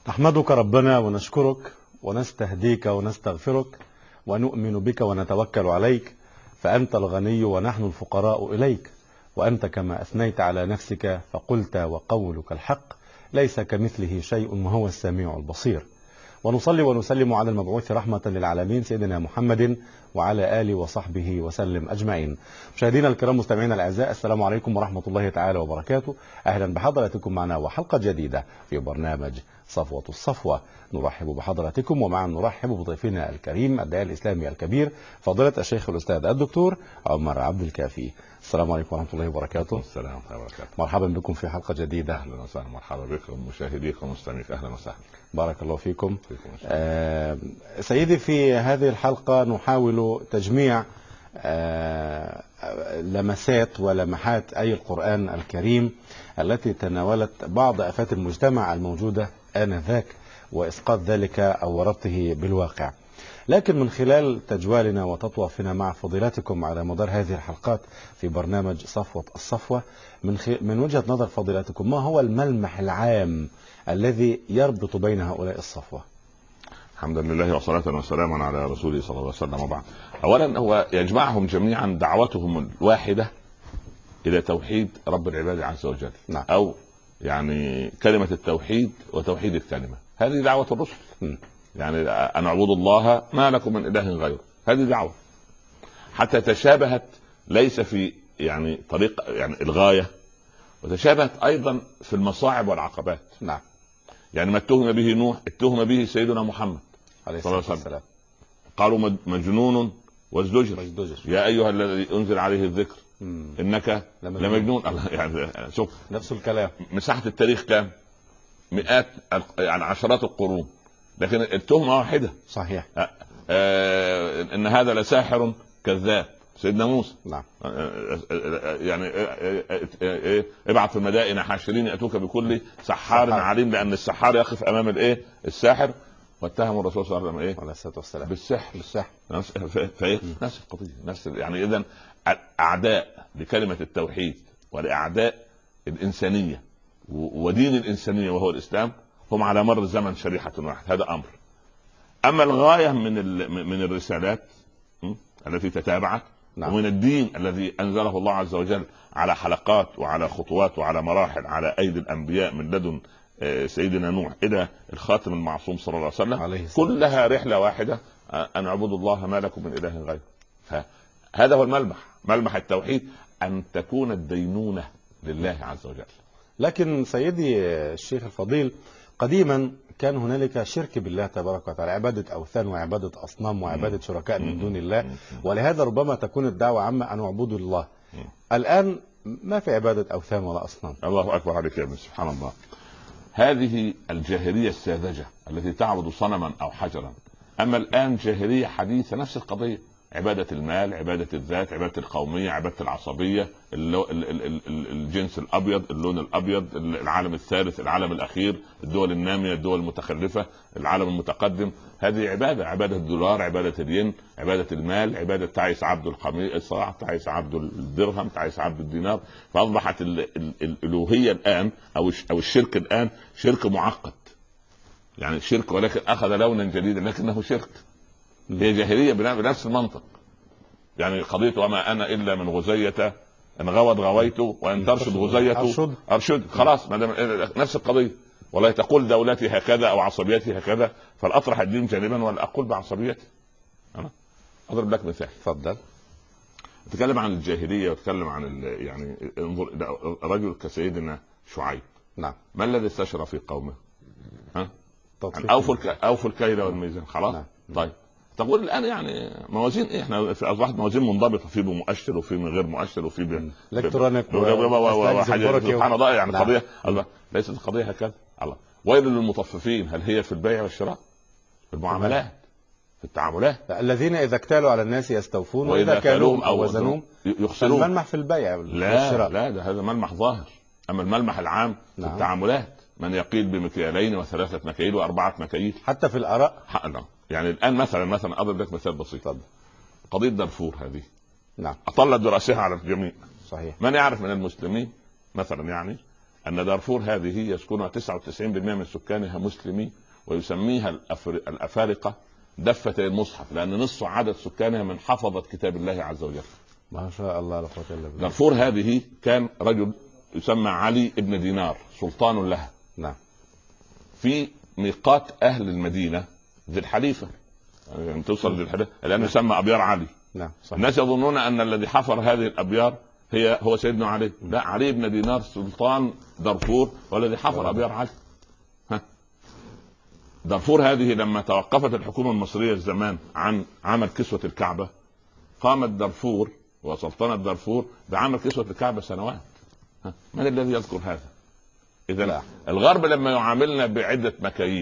نحمدك ربنا ونشكرك ونستهديك ونستغفرك ونؤمن بك ونتوكل عليك، فأنت الغني ونحن الفقراء إليك، وأنت كما أثنيت على نفسك فقلت وقولك الحق، ليس كمثله شيء وهو السميع البصير. ونصلي ونسلم على المبعوث رحمة للعالمين سيدنا محمد وعلى آله وصحبه وسلم أجمعين. مشاهدينا الكرام مستمعينا الأعزاء، السلام عليكم ورحمة الله تعالى وبركاته. أهلا بحضراتكم معنا وحلقة جديدة في برنامج صفوة الصفوة. نرحب بحضراتكم ومعا نرحب بضيفنا الكريم الداعية الإسلامي الكبير فضيلة الشيخ الأستاذ الدكتور عمر عبد الكافي. السلام عليكم ورحمة الله وبركاته. السلام ورحمة الله وبركاته. مرحبا بكم في حلقة جديدة. أهلا وسهلا، مرحبا بكم مشاهديكم ومستمعيك، أهلا وسهلا. بارك الله فيكم. سيدي، في هذه الحلقة نحاول تجميع لمسات ولمحات أي القرآن الكريم التي تناولت بعض آفات المجتمع الموجودة آنذاك وإسقاط ذلك أو ربطه بالواقع. لكن من خلال تجوالنا وتطوافنا مع فضيلتكم على مدار هذه الحلقات في برنامج صفوة الصفوة، من وجهة نظر فضيلتكم ما هو الملمح العام الذي يربط بين هؤلاء الصفوة؟ الحمد لله وصلاة وسلاما على رسوله صلى الله عليه وسلم. وبعد، أولا هو يجمعهم جميعا دعوتهم الواحدة إلى توحيد رب العباد عز وجل. نعم. أو يعني كلمة التوحيد وتوحيد الكلمة، هذه دعوة الرسل. يعني أن اعبدوا الله ما لكم من إله غيره، هذه دعوة حتى تشابهت ليس في يعني طريق يعني الغاية، وتشابهت أيضا في المصاعب والعقبات. نعم. يعني ما اتهم به نوح اتهم به سيدنا محمد عليه الصلاة والسلام. قالوا مجنون وازدجر، يا أيها الذي أنزل عليه الذكر إنك لمجنون. يعني شوف نفس الكلام. مساحة التاريخ كام؟ مئات يعني عشرات القرون، لكن التهمة واحدة. صحيح. إن هذا لساحر كذاب سيدنا موسى. نعم. يعني ابعث في المدائن حاشرين يأتوك بكل سحار عليم، لأن السحار يقف أمام الساحر، واتهم الرسول صلى الله عليه وسلم بالسحر. نفس القضية، نفس يعني إذن أعداء لكلمة التوحيد ولأعداء الإنسانية ودين الإنسانية وهو الإسلام هم على مر الزمن شريحة واحد. هذا أمر. أما الغاية من الرسالات التي تتابعت، نعم. ومن الدين الذي أنزله الله عز وجل على حلقات وعلى خطوات وعلى مراحل على أيدي الأنبياء من لدن سيدنا نوح إلى الخاتم المعصوم صلى الله عليه وسلم، كلها رحلة واحدة، أن اعبدوا الله ما لكم من إله غيره. هذا هو الملمح، ملمح التوحيد، أن تكون الدينونة لله عز وجل. لكن سيدي الشيخ الفضيل، قديما كان هنالك شرك بالله تبارك وتعالى، عبادة أوثان وعبادة أصنام وعبادة شركاء من دون الله، ولهذا ربما تكون الدعوة عامة أن اعبدوا الله. الآن ما في عبادة أوثان ولا أصنام. الله أكبر عليك يا ابن، سبحان الله. هذه الجاهلية الساذجة التي تعبد صنما أو حجرا. أما الآن جاهلية حديثة، نفس القضية، عبادة المال، عبادة الذات، عبادة القومية، عبادة العصبية، الجنس الأبيض، اللون الأبيض، العالم الثالث، العالم الأخير، الدول النامية، الدول المتخلفة، العالم المتقدم. هذه عبادة الدولار، عبادة الين، عبادة المال، عبادة تعيس عبد القميص، تعيس عبد الدرهم، تعيس عبد الدينار. فأصبحت الألوهية الآن أو الشرك الآن شرك معقد، يعني شرك ولكن أخذ لونا جديدا، لكنه شرك. هي جاهلية بنفس المنطق. يعني قضية وما أنا إلا من غزية، إن غوت غويت وإن ترشد غزية أرشد. خلاص، نفس القضية. والله تقول دولتي هكذا أو عصبيتي هكذا، فالأطرح الدين جانبا ولا أقول بعصبيتي. أنا أضرب لك مثال. تفضل. أتكلم عن الجاهلية وأتكلم عن يعني انظر رجل كسيدنا شعيب. نعم. ما الذي استشرى في قومه؟ أوفوا الكيل والميزان. خلاص. نعم. طيب تقول الان يعني موازين ايه؟ احنا اصبحت موازين منضبطه، في بمؤشر وفي من غير مؤشر وفي الكترونيك وحاجه سبحان الله. يعني نعم. قضيه الله ليست القضيه هكذا. الله ويل للمطففين، هل هي في البيع والشراء؟ في المعاملات، في التعاملات. الذين اذا اكتالوا على الناس يستوفون واذا كالوهم او وزنوهم يخسرون. الملمح في البيع والشراء. لا ده هذا ملمح ظاهر. اما الملمح العام في التعاملات، من يقيل بمكيالين وثلاثه مكاييل واربعه مكاييل، حتى في الاراء. يعني الان مثلا اضرب لك مثال بسيط. قضيه دارفور هذه، نعم، اطلت براسها على الجميع. صحيح. من يعرف من المسلمين مثلا يعني أن دارفور هذه يسكنها 99% من سكانها مسلمين، ويسميها الأفارقة دفة المصحف، لأن نصف عدد سكانها من حفظة كتاب الله عز وجل. ما شاء الله لا قوة الا بالله. دارفور هذه كان رجل يسمى علي ابن دينار سلطان لها. نعم. في ميقات أهل المدينة ذي الحليفة، يعني توصل ذي الحليفة الآن يسمى أبيار علي. نعم صحيح. الناس يظنون أن الذي حفر هذه الأبيار هو سيدنا علي. لا، علي بن دينار سلطان دارفور والذي حفر أبيار علي. دارفور هذه لما توقفت الحكومة المصرية زمان عن عمل كسوة الكعبة، قامت دارفور وسلطنة دارفور بعمل كسوة الكعبة سنوات. من الذي يذكر هذا؟ إذا الغرب لما يعاملنا بعدة مكاييل،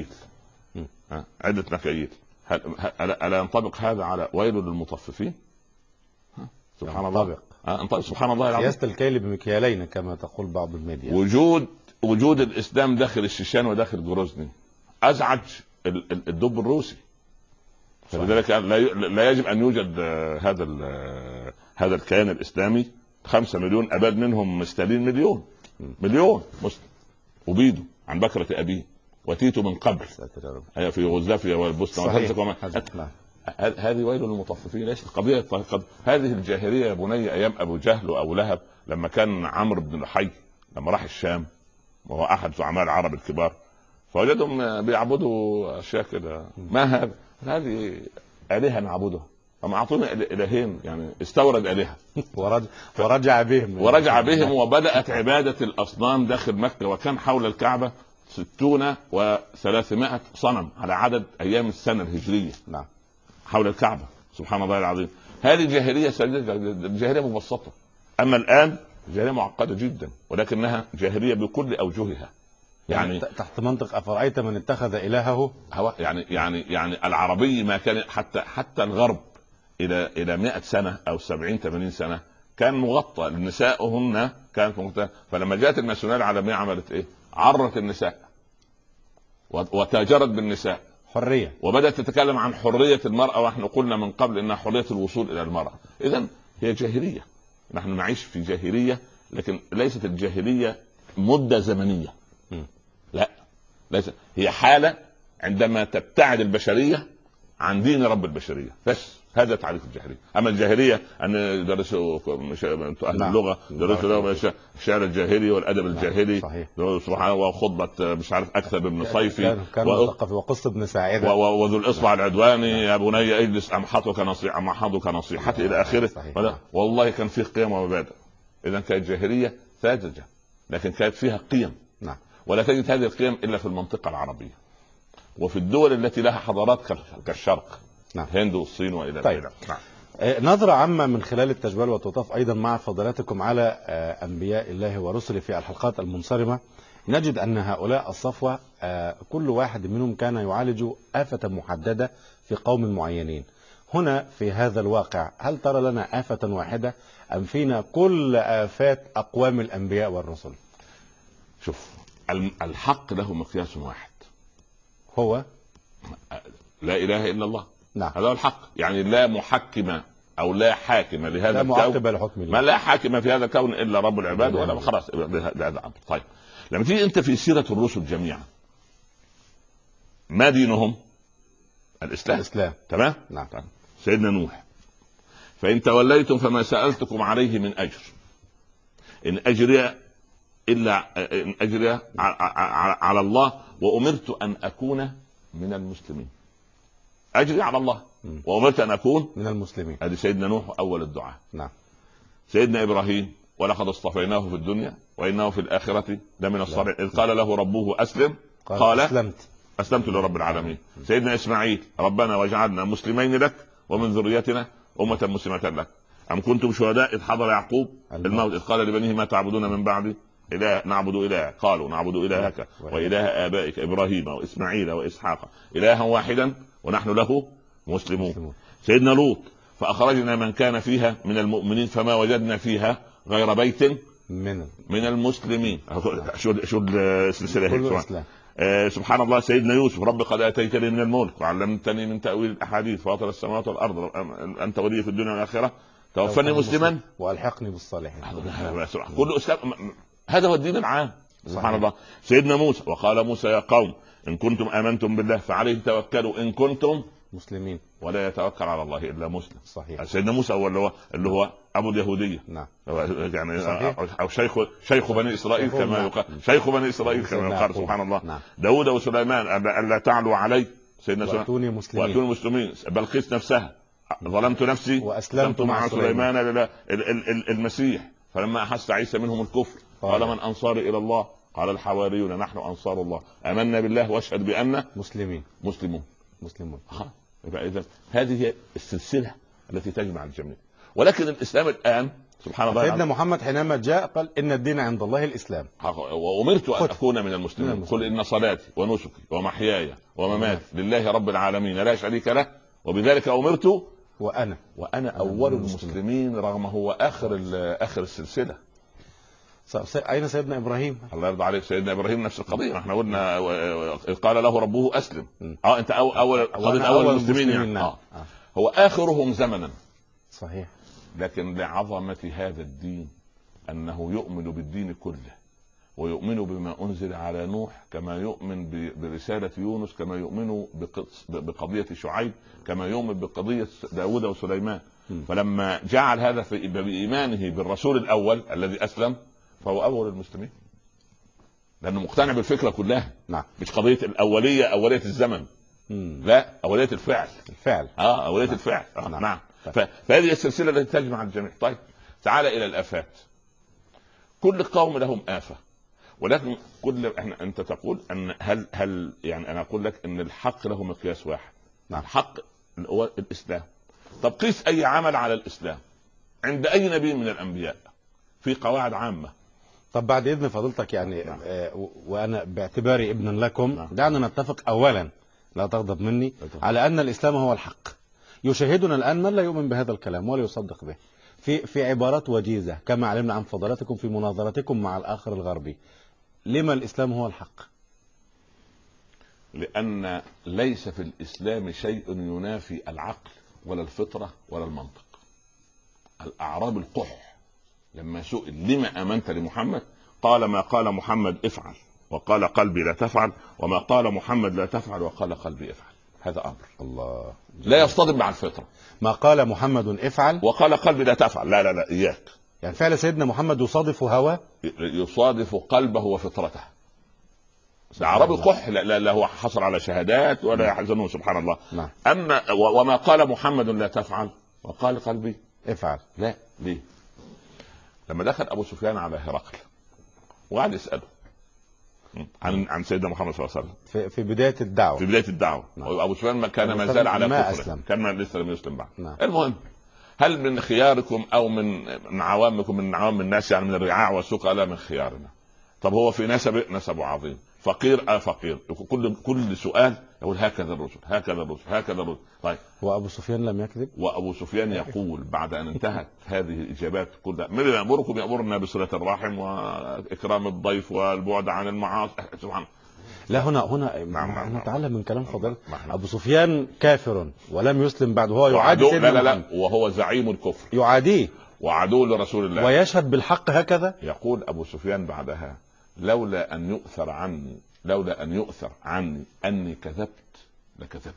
عدة مكاييل، ألا ينطبق هذا على ويل للمطففين؟ سبحان الله. سبحان الله العظيم. سياسة الكيل بمكيالين كما تقول بعض الميديا. وجود الإسلام داخل الشيشان وداخل جروزني أزعج الدب الروسي. فلذلك لا يجب أن يوجد هذا الكيان الإسلامي 5 مليون أباد منهم مستالين مليون مسلم، وبيدوا عن بكرة أبيه وتيتوا من قبل في يوغوسلافيا والبوسنة. هذه ويل للمطففين. ليست قضية هذه الجاهلية يا بني أيام أبو جهل وأبو لهب، لما كان عمرو بن لحي لما راح الشام وهو أحد زعماء العرب الكبار، فوجدهم بيعبدوا أشياء كده. ما هذا؟ هذه آلهة نعبدها، أما أعطونا إلهين، يعني استورد آلهة ورجع بهم وبدأت عبادة الأصنام داخل مكة، وكان حول الكعبة 60 و300 صنم على عدد أيام السنة الهجرية. نعم. حول الكعبة. سبحان الله العظيم. هذه جاهلية جاهلية مبسطة. أما الآن جاهلية معقدة جدا، ولكنها جاهلية بكل أوجهها. يعني تحت منطق أفرأيت من اتخذ إلهه هواه. يعني العربي ما كان حتى الغرب إلى 100 سنة أو 70-80 سنة كان مغطى، نساؤهن كانت مغطى. فلما جاءت الماسونية العالمية عملت إيه؟ عرت النساء وتاجرت بالنساء، حرية، وبدأت تتكلم عن حرية المرأة، ونحن قلنا من قبل إنها حرية الوصول إلى المرأة. إذن هي جاهلية، نحن نعيش في جاهلية، لكن ليست الجاهلية مدة زمنية. لا، ليست. هي حالة عندما تبتعد البشرية عن دين رب البشرية، بس هذا تعريف الجاهلية. أما الجاهلية أن يدرسوا أهل اللغة، يدرسوا الشعر الجاهلي والأدب الجاهلي، سبحان الله، وخطبة مش عارف أكثر ابن صيفي وقصة ابن ساعدة وذو الإصبع العدواني، يا بني اجلس أمحضك نصيحتي إلى آخره. والله كان فيه قيم ومبادئ. إذا كانت جاهلية ساذجة، لكن كانت فيها قيم. نعم. ولا تجد هذه القيم إلا في المنطقة العربية وفي الدول التي لها حضارات كالشرق. نعم. الهند والصين والى اخره. نعم. نظرة عامة من خلال التجوال والتطاف أيضا مع فضلاتكم على أنبياء الله ورسله في الحلقات المنصرمة، نجد أن هؤلاء الصفوة كل واحد منهم كان يعالج آفة محددة في قوم معينين. هنا في هذا الواقع هل ترى لنا آفة واحدة أم فينا كل آفات أقوام الأنبياء والرسل؟ شوف، الحق له مقياس واحد، هو لا إله إلا الله. نعم. هذا هو الحق. يعني لا محكم أو لا حاكم لهذا الكون، ما لا حاكم في هذا الكون إلا رب العباد، ولا خلاص بهذا الأمر. طيب، لما تيجي أنت في سيرة الرسل جميعا، ما دينهم؟ الإسلام. تمام؟ نعم. سيدنا نوح: فإن توليتم فما سألتكم عليه من أجر إن أجري على الله وأمرت أن أكون من المسلمين. أجري على الله وأمرت أن أكون من المسلمين. هذا سيدنا نوح أول الدعاء. نعم. سيدنا إبراهيم: ولقد اصطفيناه في الدنيا وإنه في الآخرة لمن الصالحين إذ قال له ربه أسلم قال أسلمت لرب العالمين. سيدنا إسماعيل: ربنا واجعلنا مسلمين لك ومن ذريتنا أمة مسلمة لك. أم كنتم شهداء إذ حضر يعقوب الموت إذ قال لبنيه ما تعبدون من بعدي إله نعبد إله قالوا نعبد إلهك وإله آبائك إبراهيم وإسماعيل وإسحاق إلها واحدا ونحن له مسلمون. سيدنا لوط: فأخرجنا من كان فيها من المؤمنين فما وجدنا فيها غير بيت من المسلمين. شو السلسلة هيك. سبحان الله. سيدنا يوسف: رب قد آتيتني من الملك وعلمتني من تأويل الأحاديث فاطر السماوات والأرض أنت ولي في الدنيا والآخرة توفني مسلما والحقني بالصالحين. كل اسلام. هذا هو الدين العام. سبحان الله. سيدنا موسى وقال موسى يا قوم إن كنتم آمنتم بالله فعليه توكلوا إن كنتم مسلمين. ولا يتوكل على الله إلا مسلم. صحيح. سيدنا موسى هو اللي هو أبو اليهودية. نعم. يعني صحيح. أو شيخ بني إسرائيل كما يقال. شيخ بني إسرائيل كما يقال. سبحان الله. نعم. داود وسليمان ألا تعلوا علي. سيدنا وأتوني مسلمين. بلقيس نفسها ظلمت نفسي وأسلمت مع سليمان المسيح فلما أحس عيسى منهم الكفر قال من أنصاري إلى الله قال الحواريون نحن أنصار الله آمنا بالله واشهد بأننا مسلمون. يبقى إذن هذه هي السلسلة التي تجمع الجميع. ولكن الإسلام الآن سبحان الله سيدنا محمد حينما جاء قال إن الدين عند الله الإسلام وأمرت أن أكون من المسلمين. قل إن صلاتي ونسكي ومحياي ومماتي لله رب العالمين لا شريك له وبذلك أمرت وأنا أول المسلمين رغم هو آخر السلسلة. أين سيدنا إبراهيم؟ الله يرضى عليك. سيدنا إبراهيم نفس القضية. احنا قلنا قال له ربه أسلم. أنت أول المسلمين يعني. هو آخرهم زمنا. صحيح. لكن لعظمة هذا الدين أنه يؤمن بالدين كله ويؤمن بما أنزل على نوح كما يؤمن برسالة يونس كما يؤمن بقضية شعيب كما يؤمن بقضية داود وسليمان. فلما جعل هذا بإيمانه بالرسول الأول الذي أسلم فهو أول المسلمين لأنه مقتنع بالفكرة كلها. نعم. مش قضية الأولية أولية الزمن. لا أولية الفعل. أولية الفعل. نعم. فهذه السلسلة التي تجمع الجميع. طيب تعال إلى الآفات. كل قوم لهم آفة ولكن أنت تقول أن هل يعني أنا أقول لك أن الحق له مقياس واحد. نعم. الحق هو الإسلام. طب قيس أي عمل على الإسلام عند أي نبي من الأنبياء في قواعد عامة. طب بعد إذن فضلتك يعني وأنا باعتباري ابن لكم دعنا نتفق أولا لا تغضب مني على أن الإسلام هو الحق. يشاهدنا الآن من لا يؤمن بهذا الكلام ولا يصدق به في عبارات وجيزة كما علمنا عن فضلاتكم في مناظرتكم مع الآخر الغربي. لما الإسلام هو الحق؟ لأن ليس في الإسلام شيء ينافي العقل ولا الفطرة ولا المنطق. الأعراب القح لما سئل لما آمنت لمحمد قال ما قال محمد افعل وقال قلبي لا تفعل وما قال محمد لا تفعل وقال قلبي افعل. هذا أمر الله لا يصطدم مع الفطرة. ما قال محمد افعل وقال قلبي لا تفعل لا إياك. يعني فعل سيدنا محمد يصادف هواه يصادف قلبه وفطرته. العربي قح لا هو حصل على شهادات ولا يحزنون. سبحان الله. نعم. أما وما قال محمد لا تفعل وقال قلبي افعل. لا. ليه؟ لما دخل أبو سفيان على هرقل وقعد يسأله عن سيدنا محمد صلى الله عليه وسلم في بداية الدعوة. نعم. أبو سفيان كان ما زال على كفره كان لسه لم يسلم بعد. نعم. المهم هل من خياركم أو من عوامكم من عوام الناس يعني من الرعاع والسوق لا من خيارنا. طب هو في نسبه عظيم فقير فقير. كل سؤال يقول هكذا الرسل. طيب وأبو سفيان لم يكذب. وأبو سفيان يقول بعد أن انتهت هذه الإجابات كلها من يأمركم يأمرنا بصلة الرحم وإكرام الضيف والبعد عن المعاصي. سبحان لا هنا نتعلم من كلام فضيلة. أبو سفيان كافر ولم يسلم بعد وهو يعادي سيدنا لا وهو زعيم الكفر يعاديه وعدو لرسول الله ويشهد بالحق هكذا. يقول أبو سفيان بعدها لولا أن يؤثر عني أني كذبت لكذبت.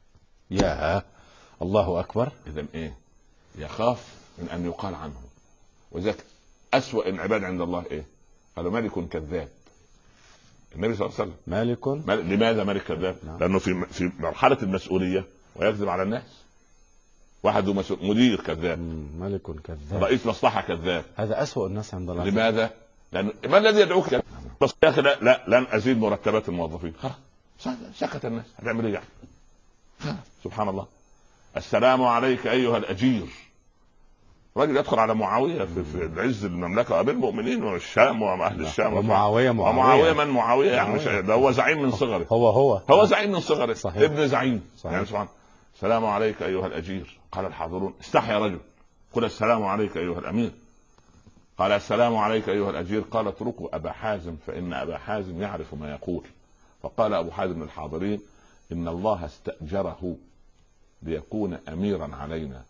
يا الله أكبر. إذن إيه؟ يخاف من أن يقال عنه. وذلك أسوأ العباد عند الله إيه؟ قالوا ملك كذاب. النبي صلى الله عليه وسلم لماذا ملك كذاب؟ لأنه في مرحلة المسؤولية ويكذب على الناس. واحد مدير كذاب. ملك كذاب. رئيس مصلحة كذاب. هذا أسوأ الناس عند الله. لماذا؟ لأن ما الذي يدعوك كذاب؟ بس يا أخي لا لن أزيد مرتبات الموظفين. سكت الناس. هتعمل إيه يعني؟ سبحان الله. السلام عليك أيها الأجير. راجل يدخل على معاوية في عز المملكة وأمير المؤمنين والشام وأهل الشام ومعاوية من معاوية يعني ده هو زعيم من صغره. هو زعيم من صغره. صحيح. ابن زعيم. صحيح. يعني سبحان. السلام عليك أيها الأجير. قال الحاضرون استحيا رجل قل السلام عليك أيها الأمير. قال السلام عليك أيها الأجير. قال اتركوا أبا حازم فإن أبا حازم يعرف ما يقول. فقال أبو حازم للحاضرين إن الله استأجره ليكون أميرا علينا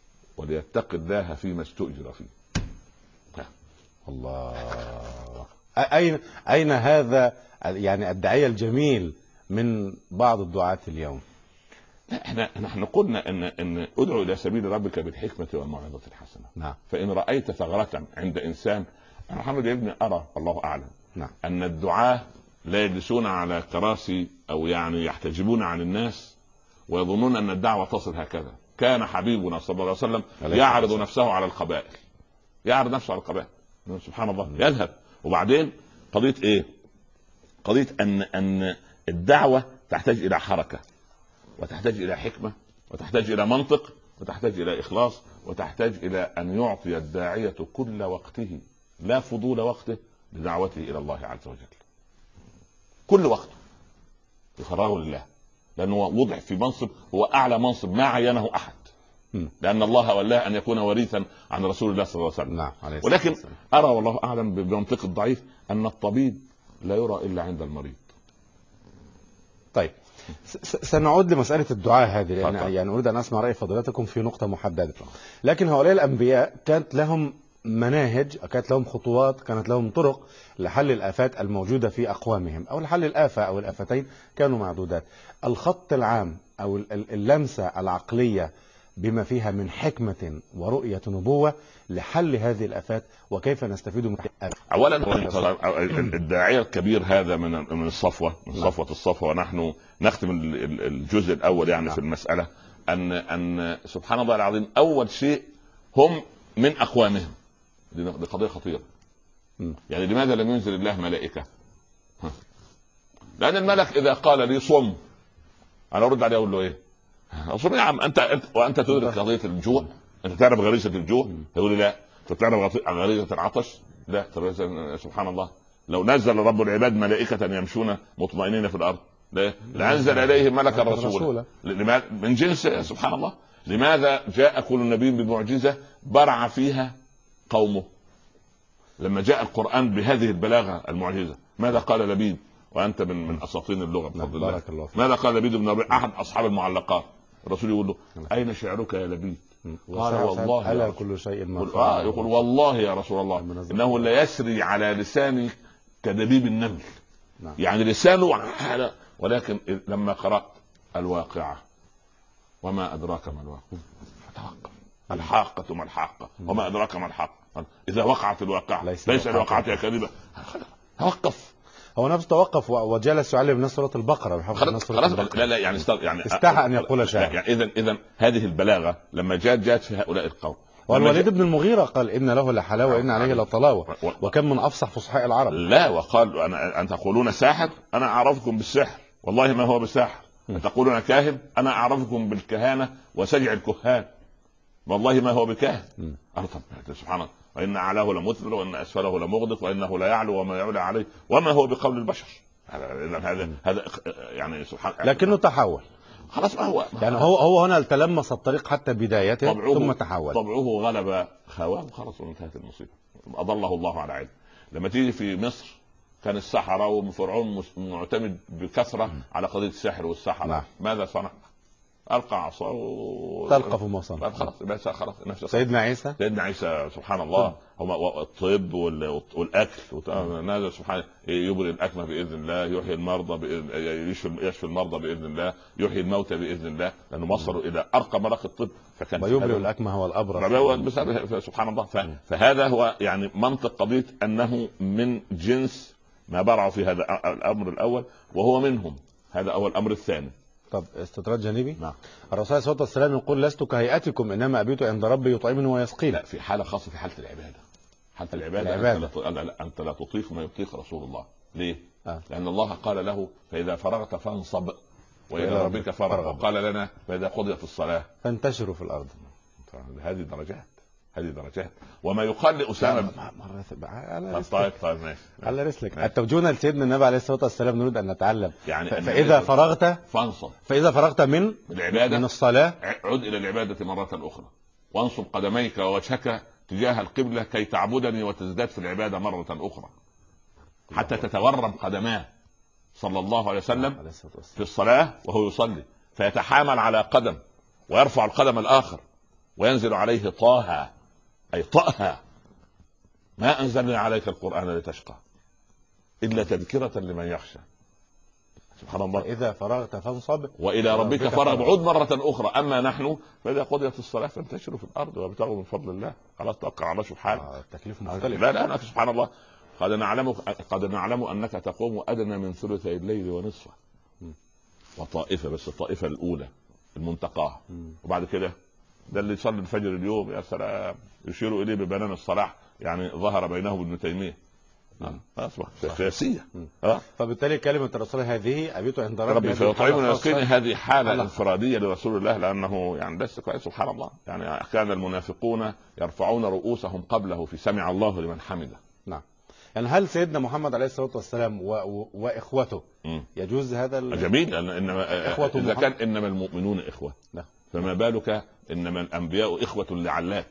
وليتق الله فيما استؤجر فيه. الله. أين هذا يعني الداعية الجميل من بعض الدعاة اليوم؟ احنا قلنا ان ادعو الى سبيل ربك بالحكمه والموعظه الحسنه. نعم. فان رايت ثغره عند انسان، انا محمد يا ابني ارى الله اعلم نعم. ان الدعاة لا يجلسون على كراسي او يعني يحتجبون عن الناس ويظنون ان الدعوه تصل هكذا. كان حبيبنا صلى الله عليه وسلم يعرض نفسه على القبائل، يعرض نفسه على القبائل، سبحان الله، يذهب. وبعدين قضيه ايه؟ قضيه ان الدعوه تحتاج الى حركه، وتحتاج الى حكمه، وتحتاج الى منطق، وتحتاج الى اخلاص، وتحتاج الى ان يعطي الداعيه كل وقته لا فضول وقته لدعوته الى الله عز وجل. كل وقته يفرغه لله، لانه وضع في منصب هو اعلى منصب ما عينه احد، لان الله ولاه ان يكون وريثا عن رسول الله صلى الله عليه وسلم. نعم. ولكن ارى والله اعلم بمنطق الضعيف ان الطبيب لا يرى الا عند المريض. طيب سنعود لمسألة الدعاء هذه، لأن يعني أريد أن أسمع رأي فضيلتكم في نقطة محددة. لكن هؤلاء الأنبياء كانت لهم مناهج، كانت لهم خطوات، كانت لهم طرق لحل الآفات الموجودة في أقوامهم، أو لحل الآفة أو الآفتين كانوا معدودات. الخط العام أو اللمسة العقلية بما فيها من حكمة ورؤية نبوة لحل هذه الآفات، وكيف نستفيد من اولا الداعية الكبير هذا من الصفوة، من صفوة الصفوة، ونحن نختم الجزء الاول يعني في المسألة ان سبحان الله العظيم اول شيء هم من اقوامهم. دي قضية خطيرة. يعني لماذا لم ينزل الله ملائكة؟ لان الملك اذا قال لي صم، انا ارد عليه اقول له ايه؟ اصم يا عم، وانت تدرك قضية الجوع؟ انت تعرف غريزة الجوع؟ يقول لي لا. تعرف غريزة العطش؟ لا. سبحان الله، لو نزل رب العباد ملائكة يمشون مطمئنين في الارض لانزل اليه ملكا رسولا. من جنس سبحان الله. لماذا جاء كل نبي بمعجزة برع فيها قومه؟ لما جاء القرآن بهذه البلاغة المعجزة ماذا قال لبيد؟ وانت من اساطين اللغة بفضل الله. ماذا قال لبيد بن ربيعة احد اصحاب المعلقات؟ الرسول يقول له اين شعرك يا لبيد؟ قال والله ألا كل شيء يقول والله يا رسول الله انه لا يسري على لساني كدبيب النمل. يعني لسانه ولكن لما قرأت الواقعة وما أدراك ما الواقعة، الحاقة ما الحاقة وما أدراك ما الحاقة، إذا وقعت الواقعة ليس لوقعتها كذبة، توقف. هو نفسه توقف وجلس يعلم من سورة البقرة. خلاص لا يعني استحى أن يقول شيئا. يعني إذا هذه البلاغة لما جاءت في هؤلاء القوم. والوليد بن المغيرة قال إن له لحلاوة وإن عليه لطلاوة، وكم من أفصح فصحاء العرب. لا، وقال أن تقولون ساحر، أنا أعرفكم بالسحر والله ما هو بساحر. تقولون كاهن، أنا أعرفكم بالكهانة وسجع الكهان والله ما هو بكاهن. سبحان الله. وإن أعلاه لمثمر وإن أسفله لمغدق وإنه لا يعلو وما يعلى عليه وما هو بقول البشر. هذا يعني سبحان الله. لكنه تحول خلاص. ما هو يعني هو هنا تلمس الطريق حتى بدايته ثم تحول. طبعه غلب خواه خلاص وانتهت المصيبة. أضله الله على علم. لما تيجي في مصر كان السحرة وفرعون معتمد بكثرة على قضية السحر والسحرة. ماذا صنع؟ ألقى عصاه تلقف ما صنع. خلاص نفسه. سيدنا عيسى سبحان الله. هم الطب والاكل هذا سبحان يبرئ الاكمه باذن الله، يحيي المرضى يشفي المرضى باذن الله، يحيي الموتى باذن الله، لانه وصلوا الى ارقى مراحل الطب. فكان ويبرئ الاكمه والابرص سبحان الله. فهذا هو يعني منطق قضيه انه من جنس ما برعوا في هذا الامر الاول وهو منهم. هذا اول امر. الثاني طب استطراد جانبي. نعم. الرسول صلى الله عليه وسلم يقول لست كهيئتكم انما ابيت عند ربي يطعمني ويسقيني. لا، في حاله خاصه، في حاله العباده. حالة العباده انت لا تطيق ما يطيق رسول الله. ليه؟ لان الله قال له فاذا فرغت فانصب والى ربك فرغ، وقال لنا فاذا قضيت الصلاه فانتشروا في الارض. هذه درجات وما يقال لأسامة طيب ماشي على رسلك. التوجيه لسيدنا النبي عليه الصلاة والسلام نريد أن نتعلم يعني فإذا فرغت فانصب، فإذا فرغت من العبادة من الصلاة عد إلى العبادة مرة أخرى، وانصب قدميك ووجهك تجاه القبلة كي تعبدني وتزداد في العبادة مرة أخرى حتى تتورم قدماه صلى الله عليه وسلم في الصلاة وهو يصلي، فيتحامل على قدم ويرفع القدم الآخر وينزل عليه طه أي طأها ما أنزلنا عليك القرآن لتشقى الا تذكره لمن يخشى. سبحان الله. إذا فرغت فانصب والى ربك فارغب. عود مره اخرى. اما نحن فاذا قضيت الصلاه فانتشروا في الارض وابتغوا من فضل الله. خلاص توكل على الله سبحانه. التكليف مختلف. لا سبحان الله. قد نعلم انك تقوم ادنى من ثلثي الليل ونصفه وطائفه، بس الطائفه الاولى المنتقاه. وبعد كده ده اللي يصلي الفجر اليوم يا سلام يشير اليه ببنان الصلاح، يعني ظهر بينه وابن تيميه. اصبح سياسيه. فبالتالي كلمه الرسول هذه ابيت عند ربي فيطعمني ويسقيني، هذه حاله انفراديه لرسول الله، لانه يعني بس سبحان الله. يعني كان المنافقون يرفعون رؤوسهم قبله في سمع الله لمن حمده. نعم. يعني هل سيدنا محمد عليه الصلاه والسلام واخوته يجوز هذا جميل. انما اذا كان انما المؤمنون اخوه، فما بالك انما الانبياء اخوه لعلات.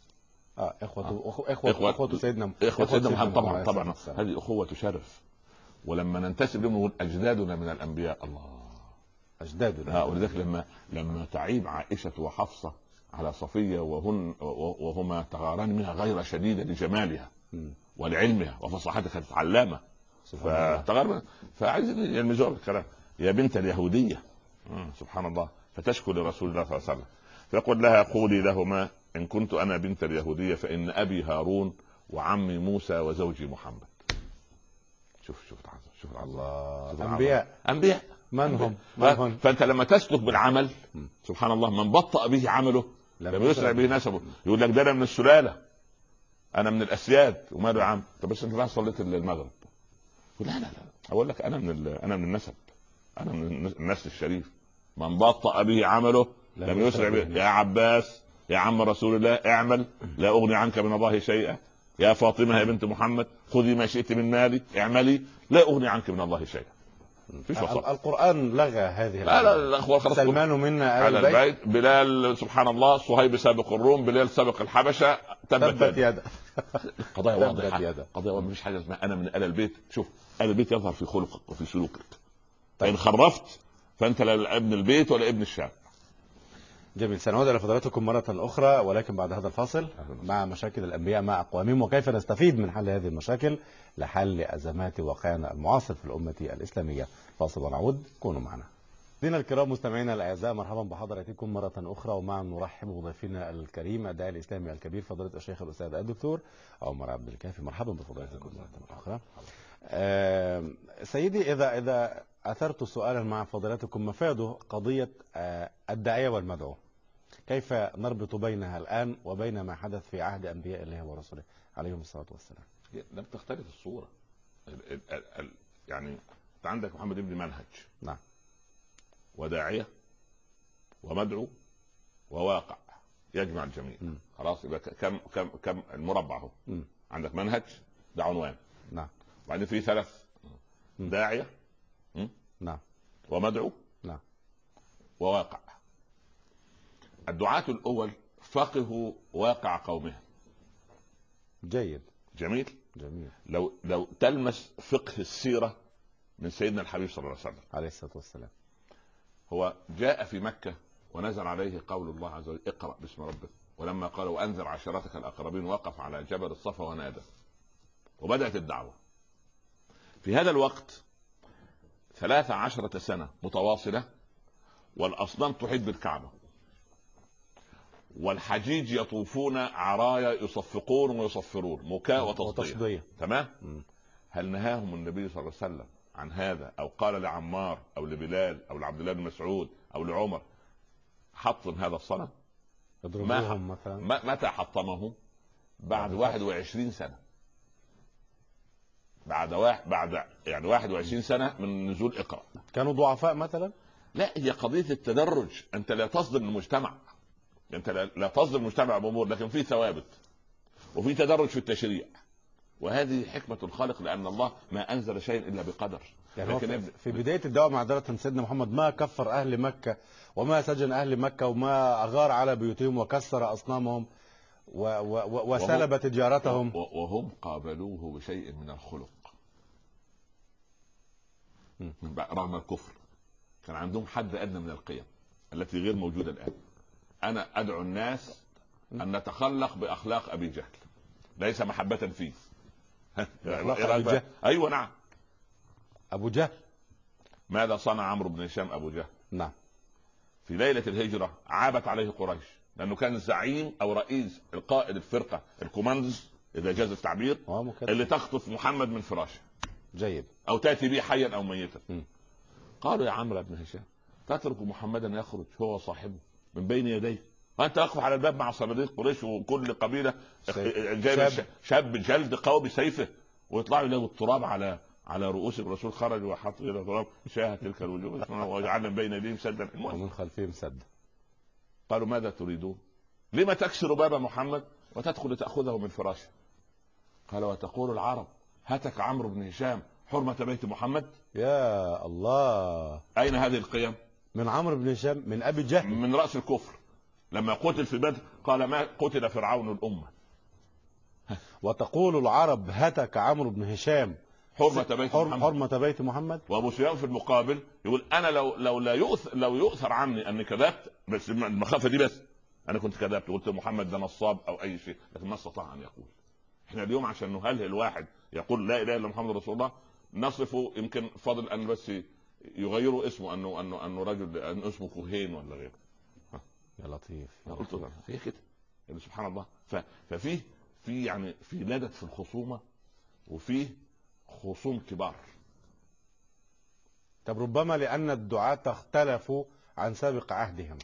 اخوه سيدنا محمد. طبعا هذه اخوه شرف. ولما ننتسب لهم نقول اجدادنا من الانبياء. الله اجدادنا. ولذلك لما تعيب عائشه وحفصه على صفيه وهما تغاران منها غير شديده لجمالها ولعلمها وفصاحتها، كانت علامه فتغار، فعايزين يلمزوها بالكلام يا بنت اليهوديه. سبحان الله. فتشكو لرسول الله صلى الله عليه وسلم فيقول لها قولي لهما إن كنت أنا بنت اليهودية فإن أبي هارون وعمي موسى وزوجي محمد. شوف الله. أنبياء من هم؟ فأنت لما تسلك بالعمل سبحان الله، من بطأ به عمله لم يسرع به نسبه. يقول لك ده أنا من السلالة، أنا من الأسياد. وماله يا عم؟ طب بس أنت ما صليت المغرب. لا أقول لك أنا من النسب، أنا من النسل الشريف. من بطأ به عمله لم يسرع به. يا عباس يا عم رسول الله اعمل لا اغني عنك من الله شيئا. يا فاطمه يا بنت محمد خذي ما شئت من مالي اعملي لا اغني عنك من الله شيئا. القرآن لغى هذه. لا سلمان منا على البيت. بلال سبحان الله. صهيب سابق الروم. بلال سابق الحبشه. تبت يدا. قضايا واضحه. قضايا مفيش حاجه اسمها انا من ال البيت. شوف ال البيت يظهر في خلقك وفي سلوكك. فان خرفت فانت لا ابن البيت ولا ابن الشارع. جميل. سنعود إلى فضلاتكم مرة أخرى ولكن بعد هذا الفاصل مع مشاكل الأنبياء مع أقوامهم وكيف نستفيد من حل هذه المشاكل لحل أزمات واقعنا المعاصر في الأمة الإسلامية. فاصل ونعود، كونوا معنا. دينا الكرام مستمعينا الأعزاء، مرحبا بحضراتكم مرة أخرى، ومع نرحب بضيفنا الكريم الداعي الإسلامي الكبير فضيلة الشيخ الأستاذ الدكتور عمر عبد الكافي. مرحبا بفضلاتكم مرة أخرى. سيدي، إذا أثرت سؤالا مع فضلاتكم مفاده قضية الداعية والمدعو، كيف نربط بينها الآن وبين ما حدث في عهد أنبياء الله ورسوله عليهم الصلاة والسلام؟ لم تختلف الصورة. يعني أنت عندك محمد ابن منهج. نعم. وداعية ومدعو وواقع يجمع الجميع. خلاص يبقى كم المربع هو. عندك منهج ده عنوان. نعم. وبعدين في ثلاث داعية. نعم. ومدعو. نعم. وواقع. الدعاة الأول فقهوا واقع قومهم. جيد. جميل. لو تلمس فقه السيرة من سيدنا الحبيب صلى الله عليه وسلم عليه الصلاة والسلام، هو جاء في مكة ونزل عليه قول الله عز وجل اقرأ باسم ربك، ولما قال وأنذر عشيرتك الأقربين وقف على جبل الصفا ونادى، وبدأت الدعوة. في هذا الوقت 13 سنة متواصلة والأصنام تحيط بالكعبة والحجيج يطوفون عرايا يصفقون ويصفرون مكاء وتصدية. تمام. هل نهاهم النبي صلى الله عليه وسلم عن هذا أو قال لعمار أو لبلال أو لعبد الله بن مسعود أو لعمر حطم هذا الصنم؟ اضربوهم مثلا. متى حطمه؟ بعد 21 سنة. بعد يعني 21 سنة من نزول اقرأ. كانوا ضعفاء مثلا؟ لا، هي قضية التدرج. أنت لا تصدم المجتمع، أنت لا تصدم المجتمع بأمور، لكن في ثوابت وفي تدرج في التشريع، وهذه حكمة الخالق، لأن الله ما أنزل شيء إلا بقدر. يعني في بداية الدعوة معذرة سيدنا محمد ما كفر أهل مكة وما سجن أهل مكة وما أغار على بيوتهم وكسر أصنامهم وسلب تجارتهم، وهم قابلوه بشيء من الخلق رغم الكفر. كان عندهم حد أدنى من القيم التي غير موجودة الآن. أنا أدعو الناس أن نتخلق بأخلاق أبي جهل، ليس محبة فيه. أيوة نعم. ابو جهل. ماذا صنع عمرو بن هشام ابو جهل؟ نعم. في ليله الهجره عابت عليه قريش لانه كان الزعيم او رئيس القائد الفرقه الكوماندز اذا جاز التعبير اللي تخطف محمد من فراشه. جيد. او تاتي به حيا او ميتا. م. قالوا يا عمرو بن هشام تترك محمدا يخرج هو صاحبه من بين يديه وانت واقف على الباب مع صناديق قريش وكل قبيله جايب شاب جلد قوي بسيفه ويطلعوا له التراب على رؤوس الرسول. خرج وحط الى تراب شاهد تلك الوجوه وجعلنا بين يديهم سدا ومن خلفهم سدا. قالوا ماذا تريدون؟ لما تكسر باب محمد وتدخل لتأخذه من فراشه؟ قال وتقول العرب هتك عمرو بن هشام حرمة بيت محمد. يا الله، أين هذه القيم؟ من عمرو بن هشام، من أبي جهل، من رأس الكفر. لما قتل في بدر قال ما قتل فرعون الأمة. وتقول العرب هتك عمرو بن هشام حرمة بيت محمد. وابو سفيان في المقابل يقول انا لو يؤثر عني اني كذبت، بس المخافه دي بس انا كنت كذبت قلت محمد ده نصاب او اي شيء، لكن ما استطاع ان يقول. احنا اليوم عشان نهلهل الواحد يقول لا اله الا محمد رسول الله نصفه يمكن فضل ان بس يغيروا اسمه انه رجل، ان اسمه كهين ولا غيره. يا لطيف يا لطيف. هي كده يعني سبحان الله. ففيه يعني في لدد في الخصومه وفيه خصوم كبار. طب ربما لأن الدعاة اختلفوا عن سابق عهدهم.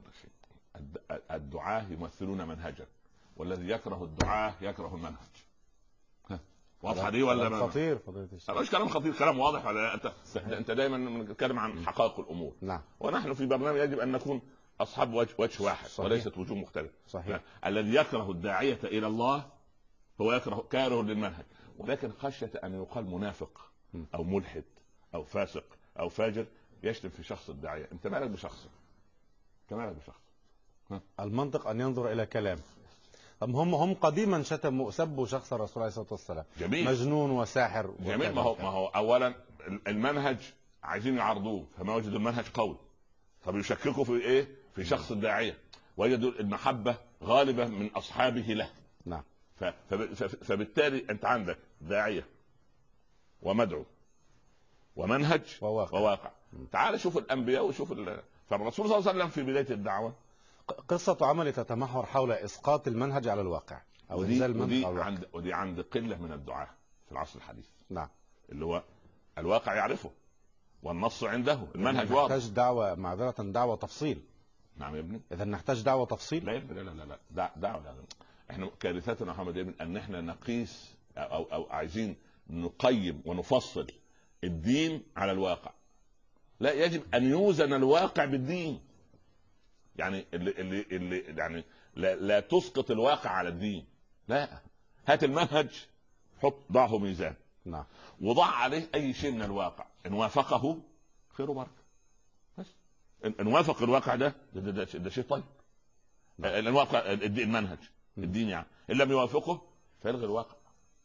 الدعاة يمثلون منهجا، والذي يكره الدعاة يكره المنهج. واضحة دي ولا خطير فضيلة الشيخ؟ مش كلام خطير، كلام واضح ولا انت دايما بنتكلم عن حقائق الامور. نعم. ونحن في برنامج يجب ان نكون اصحاب وجه واحد. صحيح. وليست وجوه مختلفة. صحيح. الذي يكره الداعية الى الله هو كاره للمنهج، ولكن خشية ان يقال منافق او ملحد او فاسق او فاجر يشتم في شخص الداعية. انت مالك بشخص؟ انت مالك بشخص؟ المنطق ان ينظر الى كلام. هم قديما سبوا شخص الرسول عليه الصلاه والسلام. جميل. مجنون وساحر. جميل. ما هو اولا المنهج عايزين يعرضوه فما وجدوا المنهج قوي، طب يشككوا في ايه؟ في شخص الداعية، وجدوا المحبة غالبة من اصحابه له. نعم. فبالتالي انت عندك داعية ومدعو ومنهج وواقع. تعال شوف الانبياء وشوف فالرسول صلى الله عليه وسلم في بداية الدعوة قصة عمل تتمحور حول اسقاط المنهج على الواقع او انزال المنهج على الواقع. ودي عند قلة من الدعاة في العصر الحديث. نعم. اللي هو الواقع يعرفه والنص عنده، المنهج واضح. نحتاج دعوة، معذرة، دعوة تفصيل. نعم يا ابني. اذا نحتاج دعوة تفصيل. لا يا ابني، لا دعوة لا. احنا كارثتنا يا محمد يا ابني ان احنا نقيس او عايزين نقيم ونفصل الدين على الواقع. لا، يجب ان يوزن الواقع بالدين. يعني اللي يعني لا تسقط الواقع على الدين. لا، هات المنهج ضعه ميزان. نعم. وضع عليه اي شيء من الواقع، ان وافقه خير وبركه، بس ان وافق الواقع ده شيء طيب. الواقع المنهج الدين يعني ان لم يوافقه فيلغي الواقع.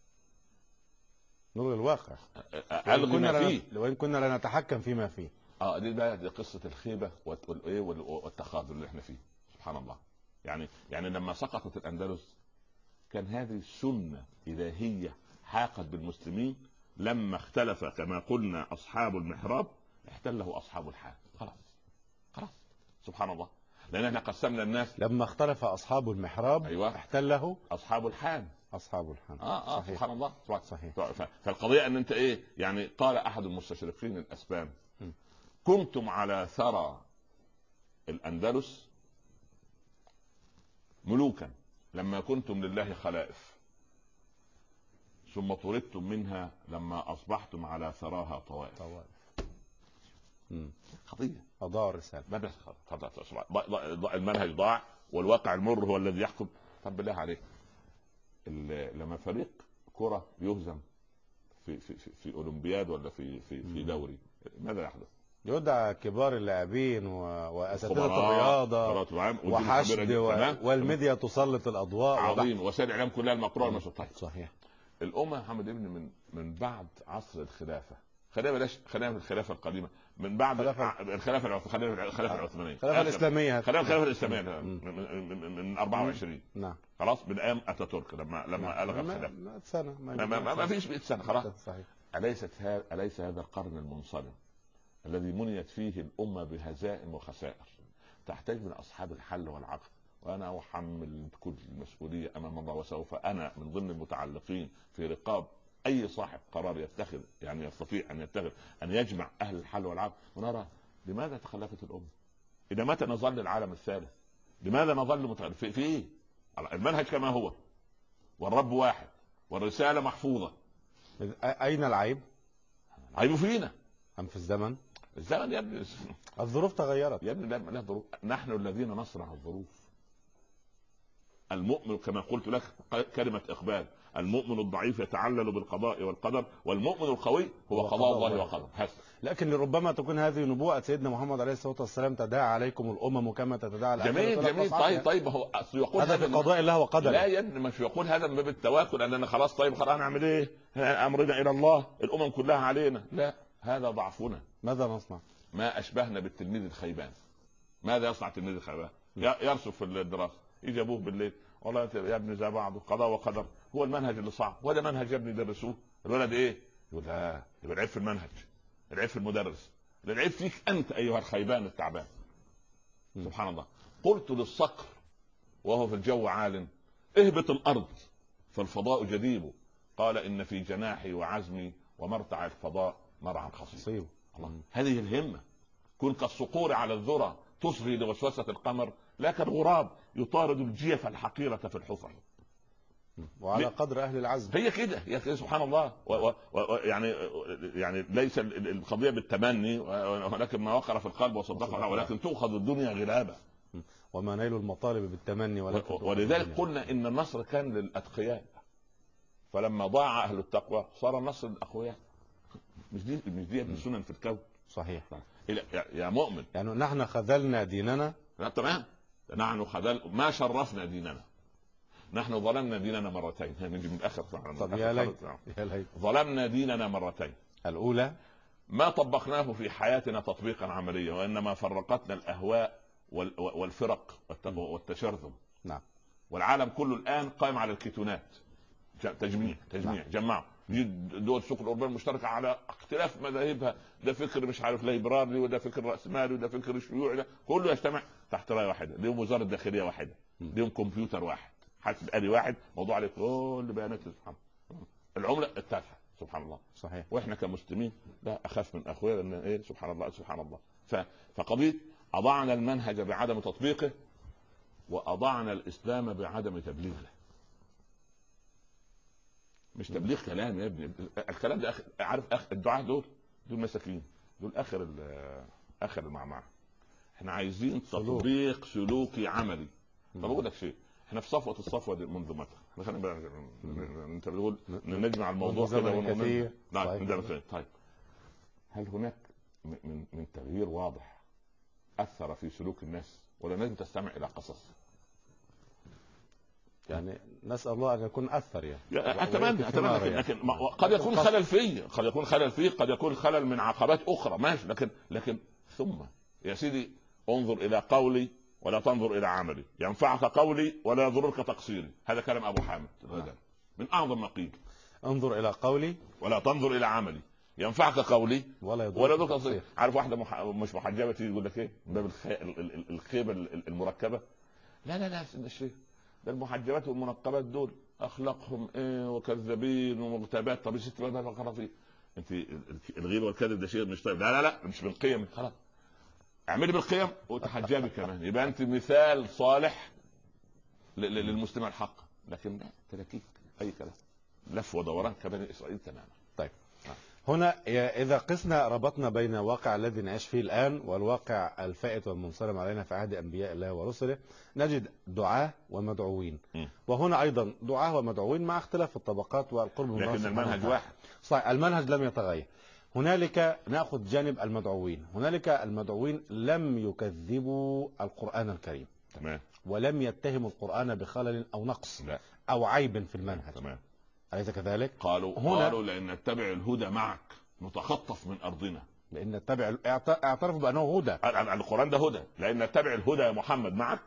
نلغي الواقع وإن كنا لا نتحكم فيما فيه. دي قصة الخيبة والتخاذل اللي احنا فيه. سبحان الله. يعني لما سقطت الأندلس كان هذه سنة إلهية حاقت بالمسلمين. لما اختلف كما قلنا أصحاب المحراب احتله أصحاب الحال. خلاص سبحان الله. لأن احنا قسمنا الناس. لما اختلف أصحاب المحراب أيوة. احتله أصحاب الحال. صحيح. سبحان الله. صحيح. فالقضية ان انت ايه يعني، قال احد المستشرقين الاسبان كنتم على ثرى الأندلس ملوكا لما كنتم لله خلائف، ثم طردتم منها لما أصبحتم على ثراها طوائف. قضية أضاع الرسالة. المنهج ضاع والواقع المر هو الذي يحكم. طب بالله عليك، لما فريق كرة يهزم في أولمبياد ولا في دوري ماذا يحدث؟ يدعى كبار اللاعبين واساتذه الرياضه وحشد والميديا تسلط الاضواء. عظيم. وسائل الاعلام كلها المقروءه مش طيب. صحيح. الامه يا محمد ابن من بعد عصر الخلافه، خلينا في الخلافه القديمه، من بعد الخلافه العثمانيه، الخلافه الاسلاميه، الخلافه الاسلاميه من 24. نعم. خلاص من ايام اتاتورك لما الغى الخلافه سنه ما فيش 100 سنه خلاص. صحيح. أليس هذا القرن المنصرم الذي منيت فيه الأمة بهزائم وخسائر تحتاج من أصحاب الحل والعقل؟ وأنا أحمل كل المسؤولية أمام الله، وسوف أنا من ضمن المتعلقين في رقاب أي صاحب قرار يتخذ، يعني يستطيع أن يتخذ أن يجمع أهل الحل والعقل. ونرى لماذا تخلفت الأمة؟ إلى متى نظل العالم الثالث؟ لماذا نظل في إيه؟ المنهج كما هو، والرب واحد، والرسالة محفوظة. أين العيب؟ العيب فينا أم في الزمن؟ الزمن يا ابني. الظروف تغيرت يا ابني لا ظروف، نحن الذين نصنع الظروف. المؤمن كما قلت لك كلمة إقبال، المؤمن الضعيف يتعلل بالقضاء والقدر، والمؤمن القوي هو قضاء الله وقدره. لكن ربما تكون هذه نبوءة سيدنا محمد عليه الصلاة والسلام، تداعى عليكم الأمم كما تتداعى الأكل. جميل. طيب هو يقول هذا بقضاء الله وقدره. لا يا ابني مش يقول هذا من باب التواكل أننا خلاص طيب خلاص نعمل إيه؟ أمرنا إلى الله، الأمم كلها علينا. لا، هذا ضعفنا. ماذا نصنع؟ ما أشبهنا بالتلميذ الخيبان. ماذا يصنع التلميذ الخيبان؟ يرسف في الدراسة، يجي أبوه بالليل والله يا ابني زي بعض قضاء وقدر، هو المنهج اللي صعب، ولا منهج يا ابني درسوه. الولد ايه؟ يقول لا، يبقى العيب في المنهج، العيب في المدرس، العيب فيك انت ايها الخيبان التعبان. سبحان الله. قلت للصقر وهو في الجو عال اهبط الارض فالفضاء جديب، قال ان في جناحي وعزمي ومرتع الفضاء مرعى خصيب. هذه الهمة. كن كالصقور على الذرى تصغي لوسوسة القمر، لا كالغراب يطارد الجيف الحقيرة في الحفر. وعلى قدر أهل العزم. هي كده سبحان الله. يعني ليس القضية بالتمني، ولكن ما وقر في القلب وصدقها، ولكن تؤخذ الدنيا غلابة. وما نيل المطالب بالتمني ولذلك قلنا إن النصر كان للأتقياء، فلما ضاع أهل التقوى صار النصر للأقوياء. مش دي السنن في الكون. صحيح يا مؤمن. يعني نحن خذلنا ديننا. لا تمام، نحن ما شرفنا ديننا، نحن ظلمنا ديننا مرتين. نجي من الاخر. طب يا ليت ظلمنا ديننا مرتين. الاولى ما طبقناه في حياتنا تطبيقا عمليا، وانما فرقتنا الاهواء والفرق والتشرذم. نعم. والعالم كله الان قائم على الكيتونات، تجميع نعم. جمعوا دول السوق الاوروبيه المشتركه على اختلاف مذاهبها، ده فكر مش عارف ليبرالي، وده فكر راسمالي، وده فكر شيوعي، ده كله يجتمع تحت رايه واحده، ليهم وزاره داخليه واحده، ليهم كمبيوتر واحد، حاسب آلي واحد، موضوع عليه كل بيانات. سبحان الله. العمله التافهه. سبحان الله. صحيح. واحنا كمسلمين لا اخاف من اخويا، لان ايه؟ سبحان الله سبحان الله. فقضيه اضعنا المنهج بعدم تطبيقه، واضعنا الاسلام بعدم تبليغه. مش تبليغ كلام يا ابني، الكلام ده عارف الدعاة دول مساكين، دول اخر المعمعة. احنا عايزين تطبيق سلوكي عملي. طب اقول لك شيء، احنا في الصفوه دي منذ متى؟ انت بتقول نجمع الموضوع كده طيب هل هناك من تغيير واضح اثر في سلوك الناس، ولا لازم تستمع الى قصص؟ يعني نسأل الله أن يكون أثر. يعني أتمنى لكن قد يكون خلل فيه، قد يكون خلل من عقبات أخرى، ماشي. لكن ثم يا سيدي انظر إلى قولي ولا تنظر إلى عملي، ينفعك قولي ولا يضرك تقصيري. هذا كلام أبو حامد من أعظم ما قيل. انظر إلى قولي ولا تنظر إلى عملي، ينفعك قولي ولا يضرك تقصيري. عارف واحدة مش محجبة تيجي تقول لك إيه من باب الخيبة المركبة؟ لا الشيء ده المحجبات والمنقبات دول اخلاقهم ايه وكذابين ومغتابات. طب ست بقى بقرا فيه انت الغير والكذب ده شيء مش طيب. لا مش بالقيم، خلاص اعملي بالقيم وتحجبي كمان، يبقى انت مثال صالح للمسلم الحق. لكن لا تلاكيك اي كلام، لف ودوران كبني اسرائيل تماما. طيب هنا إذا قسنا ربطنا بين الواقع الذي نعيش فيه الآن والواقع الفائت والمنصرم علينا في عهد أنبياء الله ورسله، نجد دعاة ومدعوين. وهنا أيضا دعاة ومدعوين مع اختلاف الطبقات والقرب من الله، لكن المنهج واحد. صحيح، المنهج لم يتغير. هنالك نأخذ جانب المدعوين، هنالك المدعوين لم يكذبوا القرآن الكريم، تمام، ولم يتهموا القرآن بخلل أو نقص لا. أو عيب في المنهج، تمام. أليس كذلك؟ قالوا لأن نتبع الهدى معك نتخطف من أرضنا. لأن نتبع اعترفوا بأنه هدى. القرآن ده هدى، لأن نتبع الهدى يا محمد معك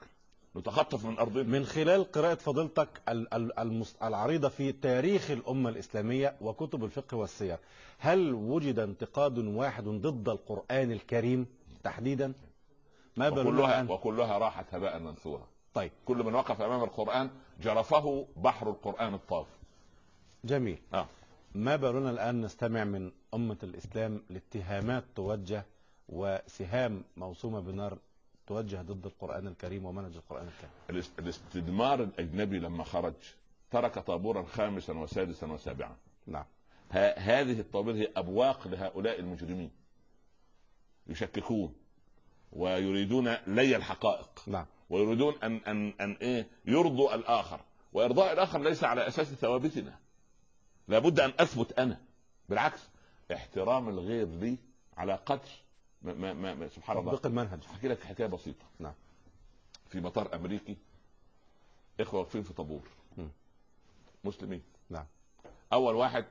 نتخطف من ارضنا. من خلال قراءة فضيلتك العريضة في تاريخ الأمة الإسلامية وكتب الفقه والسير، هل وجد انتقاد واحد ضد القرآن الكريم تحديدا؟ ما بالنا وكلها راحت هباء منثورا. طيب، كل من وقف امام القرآن جرفه بحر القرآن الطاف. جميل. ما بالنا الآن نستمع من أمة الإسلام لاتهامات توجه وسهام موسومة بنار توجه ضد القرآن الكريم ومنهج القرآن الكريم. الاستدمار الأجنبي لما خرج ترك طابورا خامسا وسادسا وسابعا. نعم. هذه الطوابير هي أبواق لهؤلاء المجرمين، يشككون ويريدون لي الحقائق. نعم. ويريدون أن يرضوا الآخر، وإرضاء الآخر ليس على أساس ثوابتنا. لابد أن أثبت أنا، بالعكس احترام الغير لي على قدر ما سبحان الله. تطبيق المنهج. احكي لك حكايه بسيطه. نعم. في مطار امريكي اخوه واقفين في طابور مسلمين. نعم. اول واحد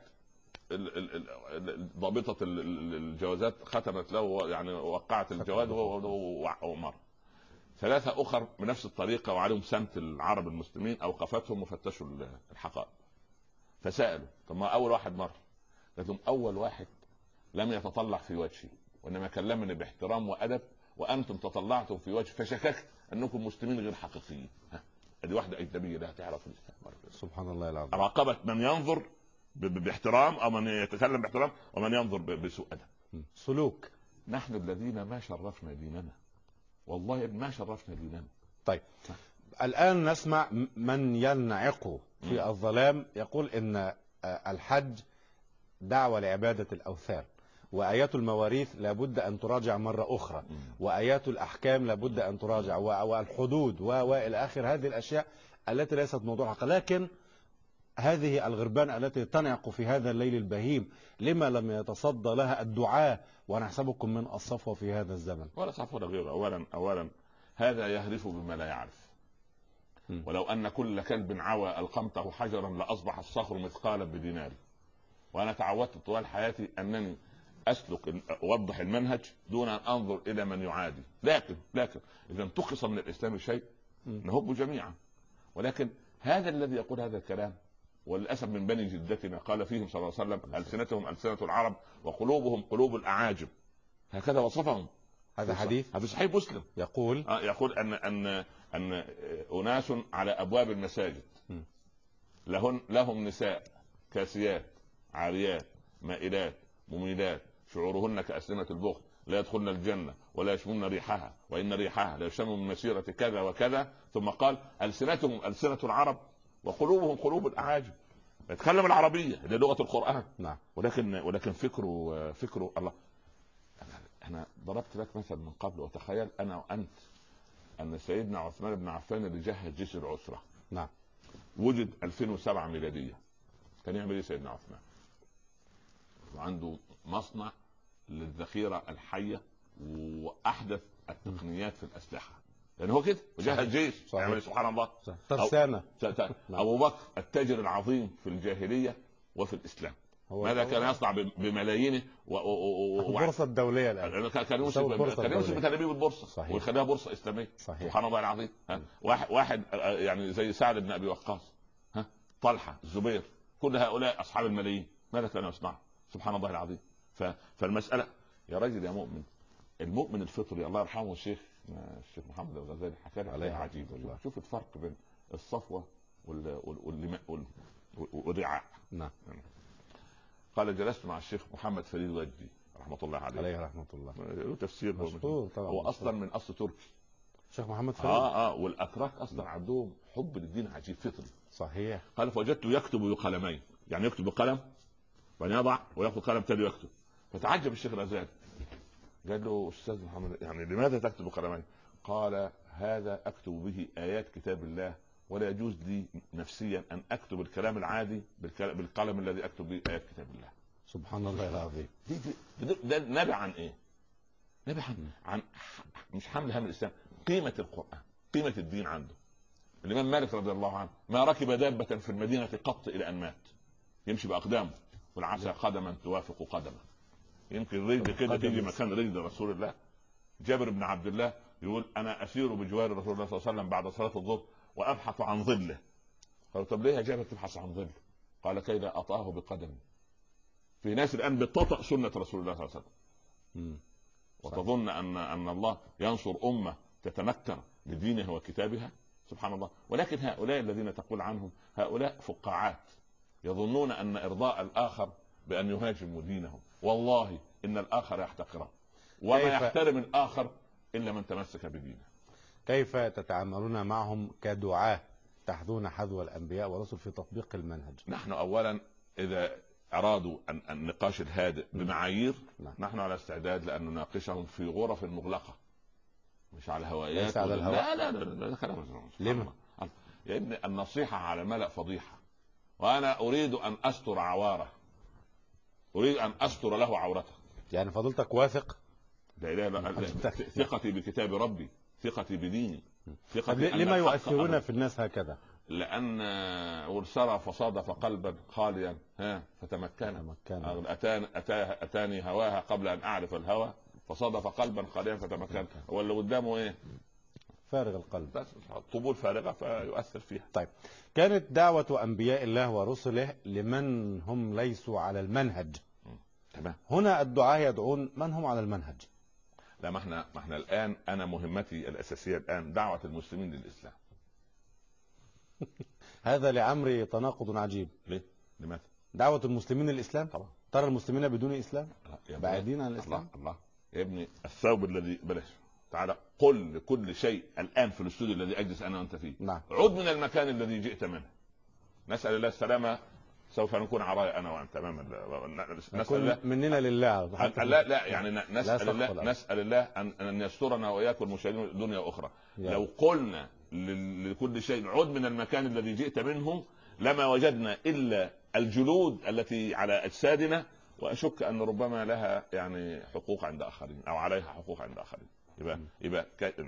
ضابطه الجوازات ختمت له، يعني وقعت الجواز ومر. ثلاثه اخر بنفس الطريقه وعليهم سمت العرب المسلمين اوقفتهم وفتشوا الحقائق. فسالوا طب ما اول واحد مر؟ قلت لهم اول واحد لم يتطلع في وجهي وانما كلمني باحترام وادب، وانتم تطلعتم في وجه فشككت انكم مسلمين غير حقيقيين. ادي واحده اجنبيه لا تعرف الاسلام. سبحان الله العظيم. راقبت من ينظر باحترام او من يتكلم باحترام ومن ينظر بسوء ادب. سلوك. نحن الذين ما شرفنا ديننا، والله ما شرفنا ديننا. طيب، الان نسمع من ينعق في الظلام يقول ان الحج دعوة لعبادة الأوثان، وآيات المواريث لابد أن تراجع مرة أخرى، وآيات الأحكام لابد أن تراجع، والحدود وإلى آخر هذه الأشياء التي ليست موضوع حق. لكن هذه الغربان التي تنعق في هذا الليل البهيم لما لم يتصدى لها الدعاء ونحسبكم من الصفوة في هذا الزمن؟ ولا صفوة غير. أولا هذا يهرف بما لا يعرف. ولو أن كل كلب عوى ألقمته حجرا لأصبح الصخر مثقالا بدينار. وانا تعودت طوال حياتي انني اسلك اوضح المنهج دون ان انظر الى من يعادي. لكن اذا انتقص من الاسلام شيء نهب جميعا. ولكن هذا الذي يقول هذا الكلام وللاسف من بني جدتنا قال فيهم صلى الله عليه وسلم السنتهم السنه العرب وقلوبهم قلوب الاعاجم. هكذا وصفهم. هذا حديث هذا صحيح مسلم يقول ان اناس على ابواب المساجد لهم نساء كاسيات عاريات مائلات مميلات شعورهن كأسنمة البخت لا يدخلن الجنة ولا يشمون ريحها وإن ريحها لا يشم من مسيرة كذا وكذا. ثم قال ألسنتهم ألسنة العرب وقلوبهم قلوب الأعاجم. يتكلم العربية اللي لغة القرآن. نعم. ولكن فكره الله. أنا ضربت لك مثل من قبل، وتخيل أنا وأنت أن سيدنا عثمان بن عفان اللي جهز جيش العسرة. نعم. وجد 2007 ميلادية. كان يعمل ايه سيدنا عثمان؟ وعنده مصنع للذخيره الحيه واحدث التقنيات في الاسلحه، لان هو كده وجهز جيش يعمل سبحان الله ترسانه. ابو بكر التاجر العظيم في الجاهليه وفي الاسلام ماذا كان يصنع بملايينه البورصه الدوليه الان كان يوسف بتلابيب البورصه ويخليها بورصه اسلاميه. صحيح. سبحان الله العظيم. واحد يعني زي سعد بن ابي وقاص، طلحه، الزبير، كل هؤلاء اصحاب الملايين ماذا كانوا يصنعوا؟ سبحان الله العظيم. فالمساله يا رجل يا مؤمن، المؤمن الفطري الله يرحمه الشيخ محمد الغزالي حكى لي عليه عجيب. شوف الفرق بين الصفوه والرعاع. نعم. قال جلست مع الشيخ محمد فريد وجدي رحمه الله عليه رحمه الله، له تفسير هو اصلا من اصل تركي الشيخ محمد فريد. والاتراك اصلا عندهم حب للدين عجيب فطري. صحيح. قال فوجدته يكتب بقلمين، يعني يكتب بقلم ويضع وياخذ قلم تاني ويكتب. فتعجب الشيخ الغزالي قال له استاذ محمد يعني لماذا تكتب بقلمين؟ قال هذا اكتب به ايات كتاب الله ولا يجوز لي نفسيا ان اكتب الكلام العادي بالقلم الذي اكتب به ايات كتاب الله. سبحان الله العظيم. ده نبع عن ايه؟ نبع عن مش حمل هم الاسلام، قيمه القران، قيمه الدين عنده. الامام مالك رضي الله عنه ما ركب دابه في المدينه قط الى ان مات، يمشي باقدامه والعسى قدما توافق قدمه. يمكن رجل كده تيجي مكان رجل رسول الله. جابر بن عبد الله يقول انا اسير بجوار رسول الله صلى الله عليه وسلم بعد صلاه الظهر وابحث عن ظله. قالوا طب ليه يا جابر تبحث عن ظله؟ قال كي لا اطاه بقدمي. في ناس الان بتطأ سنه رسول الله صلى الله عليه وسلم وتظن ان الله ينصر امه تتمكن بدينها وكتابها، سبحان الله. ولكن هؤلاء الذين تقول عنهم هؤلاء فقاعات يظنون ان ارضاء الاخر بان يهاجموا دينهم. والله ان الاخر يحتقره وما يحترم الاخر الا من تمسك بدينه. كيف تتعاملون معهم كدعاة تحذون حذو الانبياء والرسل في تطبيق المنهج؟ نحن اولا اذا ارادوا النقاش الهادئ بمعايير نحن على استعداد لان نناقشهم في غرف مغلقه، مش على الهوائيات. ليس على الهواء. لا لما يا ابني النصيحه على الملأ فضيحه، وانا اريد ان استر عواره، اريد ان استر له عورته. يعني فضيلتك واثق؟ لا اله الا ثقتي بكتاب ربي، ثقتي بديني، ثقتي. لما يؤثرون في الناس هكذا؟ لان ارسل فصادف قلبا خاليا فتمكن. اتاني هواها قبل ان اعرف الهوى فصادف قلبا خاليا فتمكن. هو اللي قدامه ايه؟ فارغ القلب، بس طبول فارغه فيؤثر فيها. طيب، كانت دعوة انبياء الله ورسله لمن هم ليسوا على المنهج. تمام. هنا الدعاة يدعون من هم على المنهج. لا، ما احنا الان انا مهمتي الاساسيه الان دعوه المسلمين للاسلام. هذا لعمري تناقض عجيب. ليه؟ لماذا؟ دعوة المسلمين للاسلام طبعا. ترى المسلمين بدون اسلام بعيدين عن الاسلام. الله يا ابني، الثوب الذي بلاش تعالى قل لكل شيء الان في الاستوديو الذي اجلس انا وانت فيه. نعم. عد من المكان الذي جئت منه. نسال الله السلامه. سوف نكون عرايا انا وانت تماما. نسال الله مننا لله. لا يعني نسال الله ان يسترنا واياكم المشاهدين الدنيا واخرى. لو قلنا لكل شيء عد من المكان الذي جئت منه لما وجدنا الا الجلود التي على اجسادنا، واشك ان ربما لها يعني حقوق عند اخرين او عليها حقوق عند اخرين. يبقى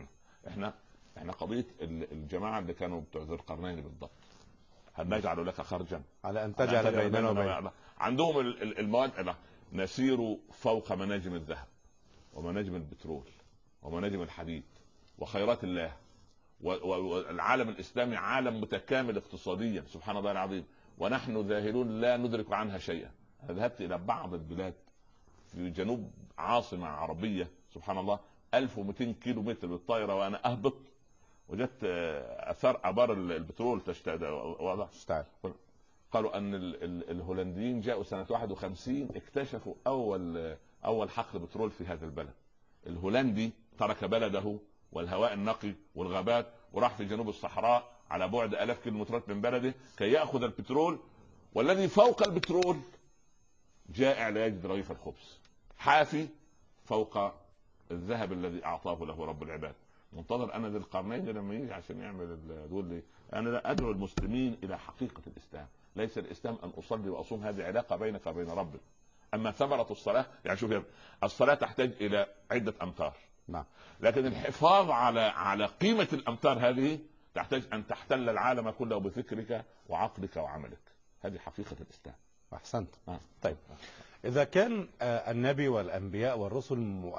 احنا قضيه الجماعه اللي كانوا بتوع ذي القرنين بالضبط. هل نجعل لك خرجا على ان تجعل بيننا وبين عندهم المواد. نسير فوق مناجم الذهب ومناجم البترول ومناجم الحديد وخيرات الله، والعالم الاسلامي عالم متكامل اقتصاديا سبحان الله العظيم، ونحن ذاهلون لا ندرك عنها شيئا. ذهبت الى بعض البلاد في جنوب عاصمه عربيه سبحان الله 1200 كيلو متر بالطائره وانا اهبط، وجدت اثار ابار البترول تشتعل. قالوا ان الهولنديين جاءوا سنه 51 اكتشفوا اول حقل بترول في هذا البلد. الهولندي ترك بلده والهواء النقي والغابات وراح في جنوب الصحراء على بعد 1000 كيلومترات من بلده كي ياخذ البترول، والذي فوق البترول جائع لا يجد رغيف الخبز، حافي فوق الذهب الذي اعطاه له رب العباد. منتظر انا ذي القرنين لما يجي عشان يعمل يقول لي انا لا ادعو المسلمين الى حقيقه الاسلام. ليس الاسلام ان اصلي واصوم، هذه علاقه بينك وبين ربك. اما ثمره الصلاه يعني شوف الصلاه تحتاج الى عده امتار، نعم، لكن الحفاظ على قيمه الامتار هذه تحتاج ان تحتل العالم كله بفكرك وعقلك وعملك. هذه حقيقه الاسلام. احسنت. طيب، إذا كان النبي والأنبياء والرسل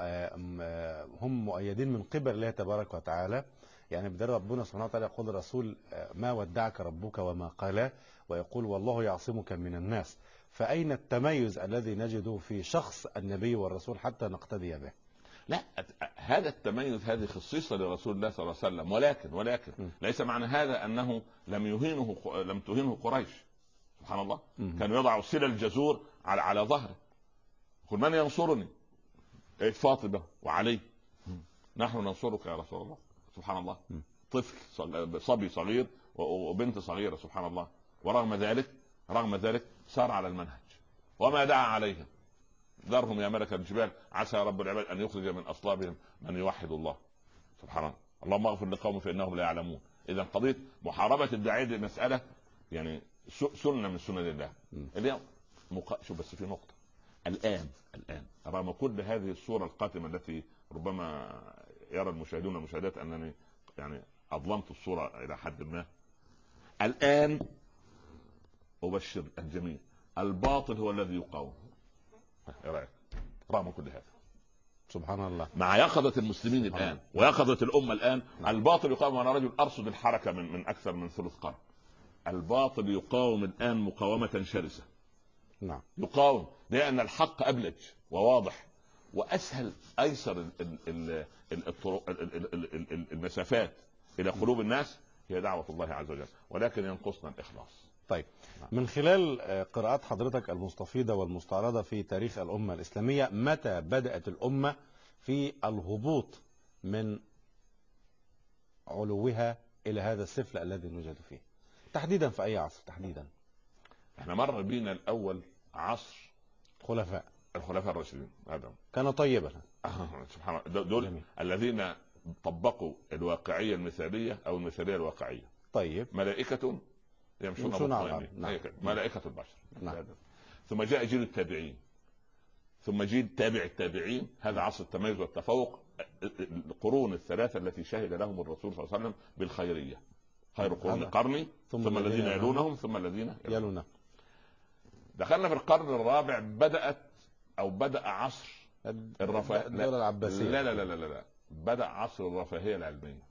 هم مؤيدين من قبل الله تبارك وتعالى، يعني بدل ربنا سبحانه وتعالى يقول الرسول ما ودعك ربك وما قال، ويقول والله يعصمك من الناس، فأين التميز الذي نجده في شخص النبي والرسول حتى نقتدي به؟ لا، هذا التميز هذه خصيصة لرسول الله صلى الله عليه وسلم، ولكن ليس معنى هذا أنه لم تهينه قريش. سبحان الله. كانوا يضعوا سلة الجزور على ظهره. قل من ينصرني؟ فاطمة وعلي. نحن ننصرك يا رسول الله. سبحان الله. طفل صبي صغير وبنت صغيرة سبحان الله، ورغم ذلك سار على المنهج وما دعا عليهم. ذرهم يا ملك الجبال عسى رب العباد ان يخرج من اصلابهم من يوحد الله. سبحان الله. اللهم اغفر لقوم فانهم لا يعلمون. اذا قضيه محاربه الداعيه دي مساله يعني سنه من سنن الله. اليوم شوف بس في نقطه الان رغم كل هذه الصوره القاتمه التي ربما يرى المشاهدون والمشاهدات انني يعني اظلمت الصوره الى حد ما، الان ابشر الجميع الباطل هو الذي يقاوم. ايه رايك؟ رغم كل هذا سبحان الله. مع يقظة المسلمين الآن ويقظة الأمة الآن. الباطل يقاوم. أنا رجل أرصد الحركة من أكثر من ثلث قرن. الباطل يقاوم الآن مقاومة شرسة. نعم. يقاوم لأن الحق أبلج وواضح وأسهل. أيسر المسافات إلى قلوب الناس هي دعوة الله عز وجل، ولكن ينقصنا الإخلاص. طيب، من خلال قراءات حضرتك المستفيضة والمستعرضة في تاريخ الأمة الإسلامية، متى بدأت الأمة في الهبوط من علوها إلى هذا السفل الذي نوجد فيه؟ تحديدا في أي عصر تحديدا؟ احنا مر بينا الأول عصر الخلفاء الراشدين. هذا كان طيبا. سبحان الله. دول جميل. الذين طبقوا الواقعية المثالية أو المثالية الواقعية. طيب. ملائكة يمشون على الأرض. نعم. ملائكة البشر. نعم. ثم جاء جيل التابعين، ثم جيل تابع التابعين. هذا عصر التميز والتفوق. القرون الثلاثة التي شهد لهم الرسول صلى الله عليه وسلم بالخيرية. خير قرون قرني ثم الذين يلونهم ثم الذين يلونهم. دخلنا في القرن الرابع. بدأ عصر الرفاهية. الدولة العباسية. لا لا لا لا لا. بدأ عصر الرفاهية العلمية.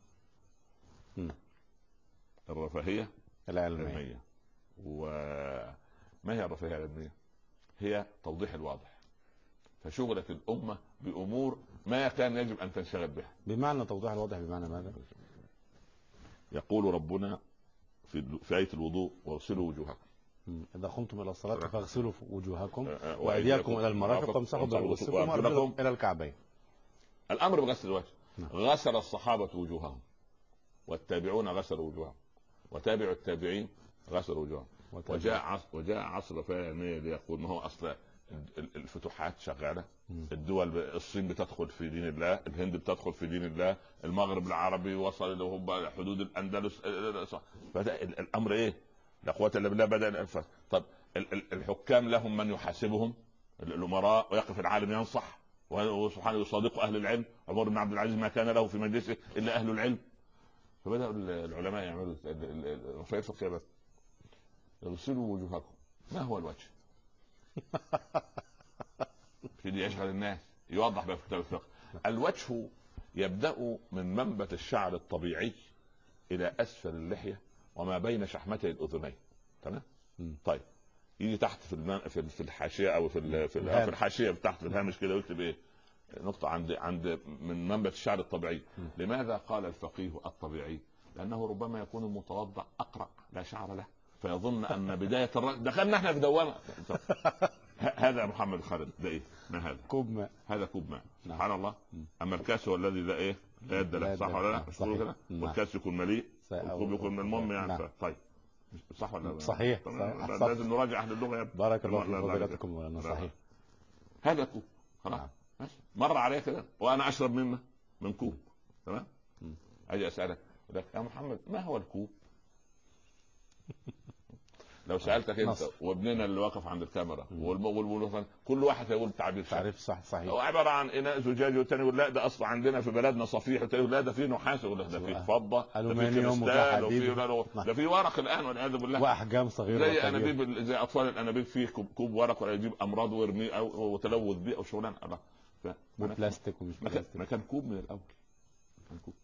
الرفاهية العلمية. وما هي الرفاهية العلمية؟ هي توضيح الواضح. فشغلت الأمة بأمور ما كان يجب أن تنشغل بها. بمعنى توضيح الواضح بمعنى ماذا؟ يقول ربنا في آية الوضوء: واغسلوا وجوهكم إذا قمتم إلى الصلاة فاغسلوا وجوهكم وأيديكم إلى المرافق وامسحوا برؤوسكم وأرجلكم إلى الكعبين. الأمر بغسل الوجه. غسل الصحابة وجوههم، والتابعون غسلوا وجوههم، وتابعوا التابعين غسلوا وجوههم. وجاء عصر الرفاهية ليقول ما هو أصل الفتوحات شغالة. الدول، الصين بتدخل في دين الله، الهند بتدخل في دين الله، المغرب العربي وصل له حدود الأندلس. بدأ الأمر إيه؟ لا قوة إلا بالله. بدأ الأنفاس. طب الحكام لهم من يحاسبهم، الأمراء، ويقف العالم ينصح وسبحانه يصادق أهل العلم. عمر بن عبد العزيز ما كان له في مجلسه إلا أهل العلم. فبدأ العلماء يعملوا رفاهية فقهية بس. اغسلوا وجوهكم. ما هو الوجه؟ في دي يشغل الناس. يوضح بقى في كتاب الفقه. الوجه يبدأ من منبت الشعر الطبيعي إلى أسفل اللحية وما بين شحمتي الأذنين. تمام. طيب، يجي تحت في الحاشية أو في الحاشية تحت في الهامش كده ويكتب إيه؟ نقطة عند من منبت الشعر الطبيعي. لماذا قال الفقيه الطبيعي؟ لأنه ربما يكون المتوضع أقرأ لا شعر له، فيظن أن بداية دخلنا احنا في دوامة. هذا محمد خالد ده ايه؟ ما هذا؟ كوب ماء. هذا كوب ماء. سبحان الله. اما الكاس هو الذي لا ايه؟ لا يد له. صح ولا لا؟ صحيح. والكاس يكون مليء والكوب يكون المهم يعني. طيب صح ولا لا؟ صحيح. لازم نراجع اهل اللغه يا ابني. بارك الله في فضيلتكم. وانا صحيح. هذا كوب خلاص. مر عليه كده وانا اشرب من كوب. تمام. اجي اسالك يا محمد ما هو الكوب؟ لو سالتك انت وابننا اللي واقف عند الكاميرا كل واحد يقول تعريف صحيح. هو عباره عن اناء زجاجي، والثاني يقول لا ده اصلا عندنا في بلدنا صفيح، والثاني يقول لا ده فيه نحاس، ولا ده فيه فضه، ده فيه كريستال، ده فيه ورق الان والعياذ بالله، واحجام صغيره زي انابيب، زي اطفال الانابيب فيه كوب ورق ولا يجيب امراض ويرميه او تلوث بيه او شغلان. بلاستيك ومش بلاستيك. ما كان كوب من الاول. كان كوب.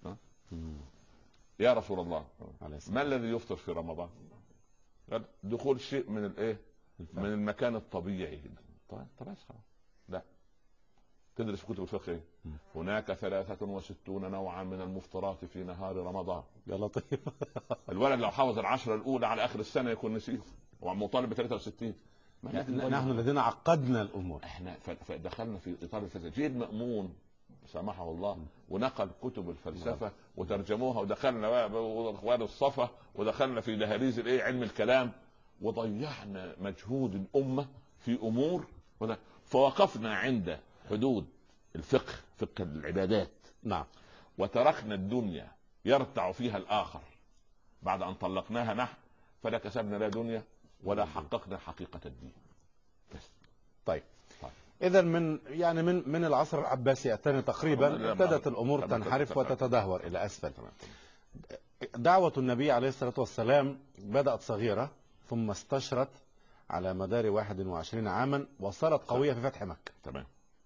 يا رسول الله ما الذي يفطر في رمضان؟ دخول شيء من الايه؟ من المكان الطبيعي. طيب خلاص. لا تدرس في كتب الفقه ايه؟ هناك 63 نوعا من المفطرات في نهار رمضان. يا لطيف. الولد لو حافظ العشرة الاولى على اخر السنه يكون نسيه، هو مطالب ب 63. نحن الذين عقدنا الامور. احنا فدخلنا في اطار الفلسفه. جيل مأمون سامحه الله ونقل كتب الفلسفه وترجموها، ودخلنا اخوان الصفا ودخلنا في دهاليز الايه؟ علم الكلام، وضيعنا مجهود الامه في امور، فوقفنا عند حدود الفقه، فقه العبادات. نعم. وتركنا الدنيا يرتع فيها الاخر بعد ان طلقناها نحن، فلا كسبنا لا دنيا ولا حققنا حقيقه الدين. بس. طيب. إذا من العصر العباسي الثاني تقريبا ابتدت الأمور تنحرف وتتدهور إلى أسفل. دعوة النبي عليه الصلاة والسلام بدأت صغيرة ثم استشرت على مدار 21 عاما وصارت قوية في فتح مكة. تمام.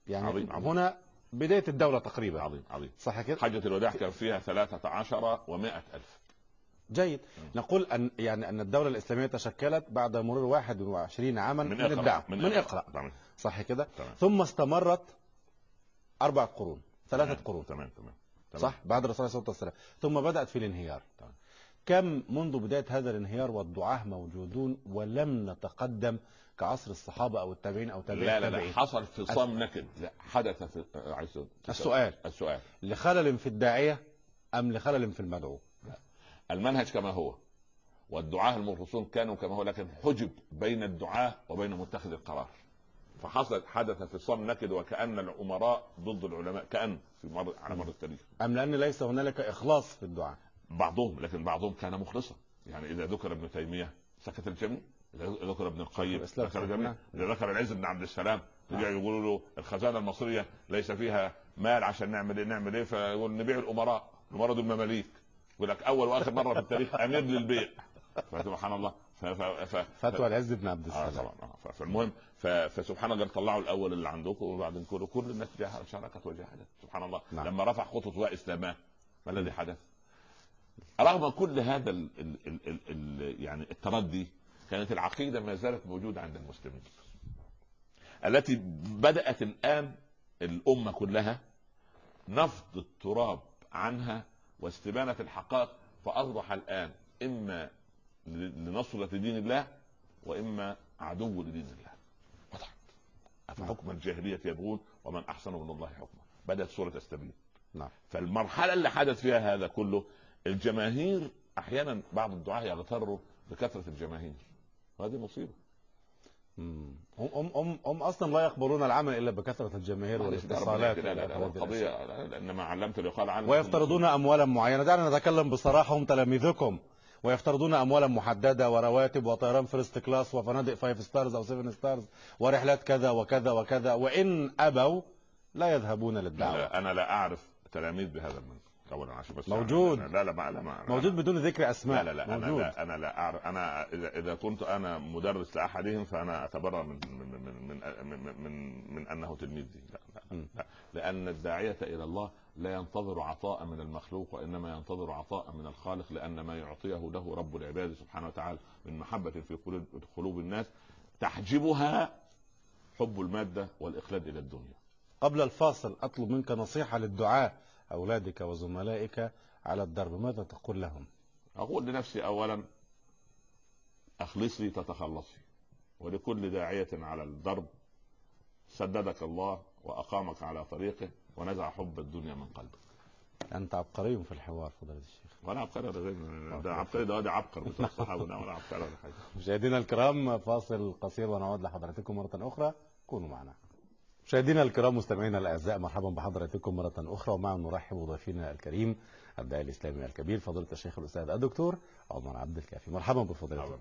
يعني عظيم. هنا بداية الدولة تقريبا. عظيم عظيم. صح كده؟ حجة الوداع كان فيها 13,100,000. جيد. نقول أن يعني أن الدولة الإسلامية تشكلت بعد مرور 21 عاما من الدعوة، من إقرأ. صح كده؟ ثم استمرت 4 قرون، 3 قرون. تمام. صح؟ بعد الرسول صلى الله عليه وسلم. ثم بدأت في الانهيار. كم منذ بداية هذا الانهيار والدعاة موجودون ولم نتقدم كعصر الصحابة أو التابعين أو تابعين التابعين؟ لا حصل فصام نكد. لا حدث في السؤال لخلل في الداعية أم لخلل في المدعو؟ المنهج كما هو والدعاة المخلصون كانوا كما هو، لكن حجب بين الدعاة وبين متخذ القرار، حدث فصام نكد وكأن الأمراء ضد العلماء، كأن على مر التاريخ. أم لأن ليس هنالك إخلاص في الدعاء؟ بعضهم، لكن بعضهم كان مخلصا. يعني إذا ذكر ابن تيمية سكت الجميع، إذا ذكر ابن القيم ذكر الجميع، إذا ذكر العز بن عبد السلام يقولوا له الخزانة المصرية ليس فيها مال عشان نعمل إيه فيقول نبيع الأمراء دول مماليك. يقول لك اول واخر مره في التاريخ امير للبيع. فسبحان الله. فتوى العز بن عبد السلام. فالمهم فسبحان الله طلعوا الاول اللي عندكم وبعدين كل الناس شاركت وجاهدت. سبحان الله. نعم. لما رفع خطوط واسلاما ما الذي حدث؟ رغم كل هذا يعني التردي، كانت العقيده ما زالت موجوده عند المسلمين، التي بدات الان الامه كلها نفض التراب عنها واستبانة الحقائق، فأصبح الآن إما لنصرة دين الله وإما عدو لدين الله. وضحت. أفحكم الجاهلية يبغون ومن أحسن من الله حكما. بدأت سورة تستبين. نعم. فالمرحلة اللي حدث فيها هذا كله، الجماهير أحيانا بعض الدعاة يغتروا بكثرة الجماهير، وهذه مصيبة. هم اصلا لا يقبلون العمل الا بكثره الجماهير والاتصالات. القضيه لان ما علمت يقال عنه. ويفترضون اموالا معينه. دعنا نتكلم بصراحه، هم تلاميذكم ويفترضون اموالا محدده ورواتب وطيران فيرست كلاس وفنادق 5 ستارز او 7 ستارز ورحلات كذا وكذا وكذا، وان ابوا لا يذهبون للدعوه. انا لا اعرف تلاميذ بهذا المنزل اولا عشان بس موجود. لا موجود بدون ذكر اسماء. لا موجود. انا لا اعرف. انا اذا كنت انا مدرس لاحدهم فانا اتبرأ من انه تلميذي. لا. لان الداعيه الى الله لا ينتظر عطاء من المخلوق وانما ينتظر عطاء من الخالق، لان ما يعطيه له رب العباد سبحانه وتعالى من محبه في قلوب الناس تحجبها حب الماده والاخلاد الى الدنيا. قبل الفاصل اطلب منك نصيحه للدعاة أولادك وزملائك على الدرب، ماذا تقول لهم؟ أقول لنفسي أولا أخلصي تتخلصي، ولكل داعية على الدرب سددك الله وأقامك على طريقه ونزع حب الدنيا من قلبك. أنت عبقري في الحوار فضيلة الشيخ. وأنا عبقري ده عبقري ده عبقر بتوع الصحابة ولا عبقري ولا حاجة. مشاهدينا الكرام فاصل قصير ونعود لحضراتكم مرة أخرى، كونوا معنا. مشاهدينا الكرام مستمعينا الاعزاء، مرحبا بحضراتكم مره اخرى، ومعا نرحب بضيفنا الكريم الداعي الاسلامي الكبير فضيله الشيخ الاستاذ الدكتور عمر عبد الكافي. مرحبا بفضيلتكم.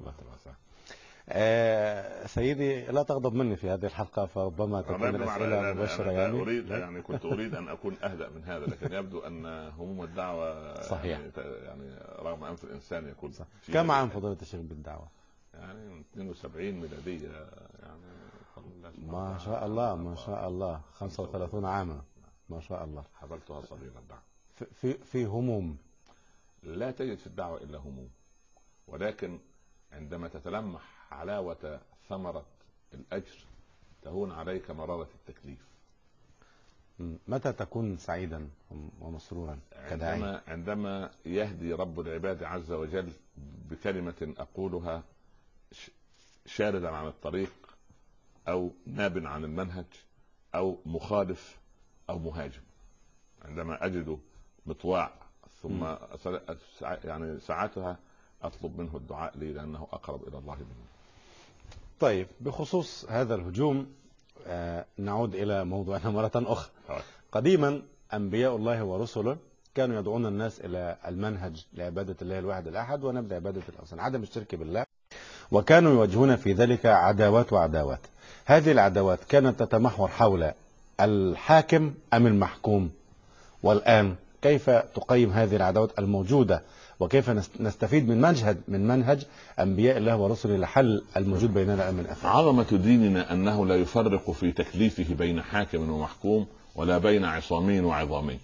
سيدي لا تغضب مني في هذه الحلقه، فربما تكون الاسئله مباشره. يعني كنت اريد ان اكون اهدأ من هذا، لكن يبدو ان هموم الدعوه صحيح. يعني رغم انف الانسان يكون. كم عام فضيله الشيخ بالدعوه؟ يعني 72 ميلاديه يعني. ما شاء الله ما شاء الله. 35 عاما ما شاء الله. حضرتها صغيرا. الدعوة في هموم. لا تجد في الدعوة إلا هموم، ولكن عندما تتلمح حلاوة ثمرة الأجر تهون عليك مرارة التكليف. متى تكون سعيدا ومسرورا كداعي؟ عندما يهدي رب العباد عز وجل بكلمة أقولها شاردا عن الطريق أو ناب عن المنهج أو مخالف أو مهاجم. عندما أجد مطواع ثم يعني ساعتها أطلب منه الدعاء لي، لأنه أقرب إلى الله مني. طيب، بخصوص هذا الهجوم نعود إلى موضوعنا مرة أخرى. قديما أنبياء الله ورسله كانوا يدعون الناس إلى المنهج لعبادة الله الواحد الأحد ونبدأ عبادة الأوثان، عدم الشرك بالله، وكانوا يواجهون في ذلك عداوات وعداوات. هذه العداوات كانت تتمحور حول الحاكم أم المحكوم، والآن كيف تقيم هذه العداوات الموجودة، وكيف نستفيد من منهج أنبياء الله ورسله لحل الموجود بيننا من أفعال؟ عظمة ديننا أنه لا يفرق في تكليفه بين حاكم ومحكوم ولا بين عصامي وعظامي.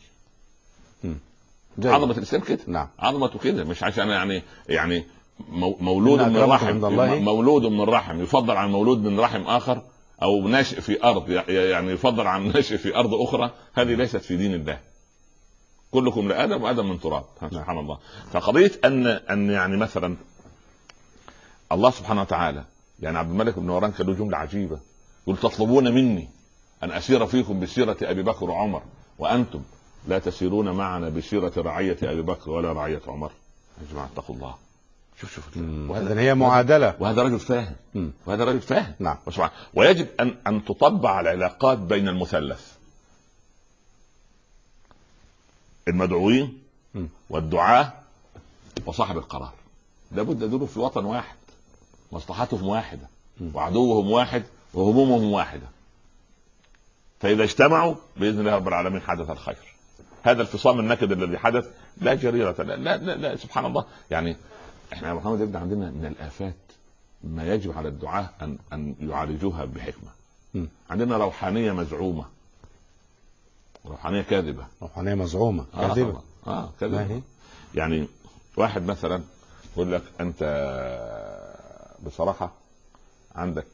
عظمة الإسلام كده. نعم. عظمته كده، مش عشان يعني مولود من رحم، مولود من رحم يفضل عن مولود من رحم آخر، أو ناشئ في أرض يعني يفضل عن ناشئ في أرض أخرى. هذه ليست في دين الله. كلكم لآدم وآدم من تراب. سبحان الله. فقضية أن يعني مثلا الله سبحانه وتعالى، يعني عبد الملك بن مروان كان له جملة عجيبة، يقول: تطلبون مني أن أسير فيكم بسيرة أبي بكر وعمر وأنتم لا تسيرون معنا بسيرة رعية أبي بكر ولا رعية عمر. يا جماعة اتقوا الله. شوف وهذا هي معادلة، وهذا رجل فاهم. وهذا رجل فاهم. نعم. ويجب أن تطبع العلاقات بين المثلث: المدعوين والدعاة وصاحب القرار. لابد يدوروا في وطن واحد، مصلحتهم واحدة وعدوهم واحد وهمومهم واحدة. فإذا اجتمعوا بإذن الله رب العالمين حدث الخير. هذا الفصام النكد الذي حدث لا جريرة، لا لا لا, لا سبحان الله. يعني احنا يا محمد يبدأ عندنا من الآفات ما يجب على الدعاة أن يعالجوها بحكمة. عندنا روحانية مزعومة، روحانية كاذبة، روحانية مزعومة كاذبة. كاذبة. يعني واحد مثلا يقول لك: أنت بصراحة عندك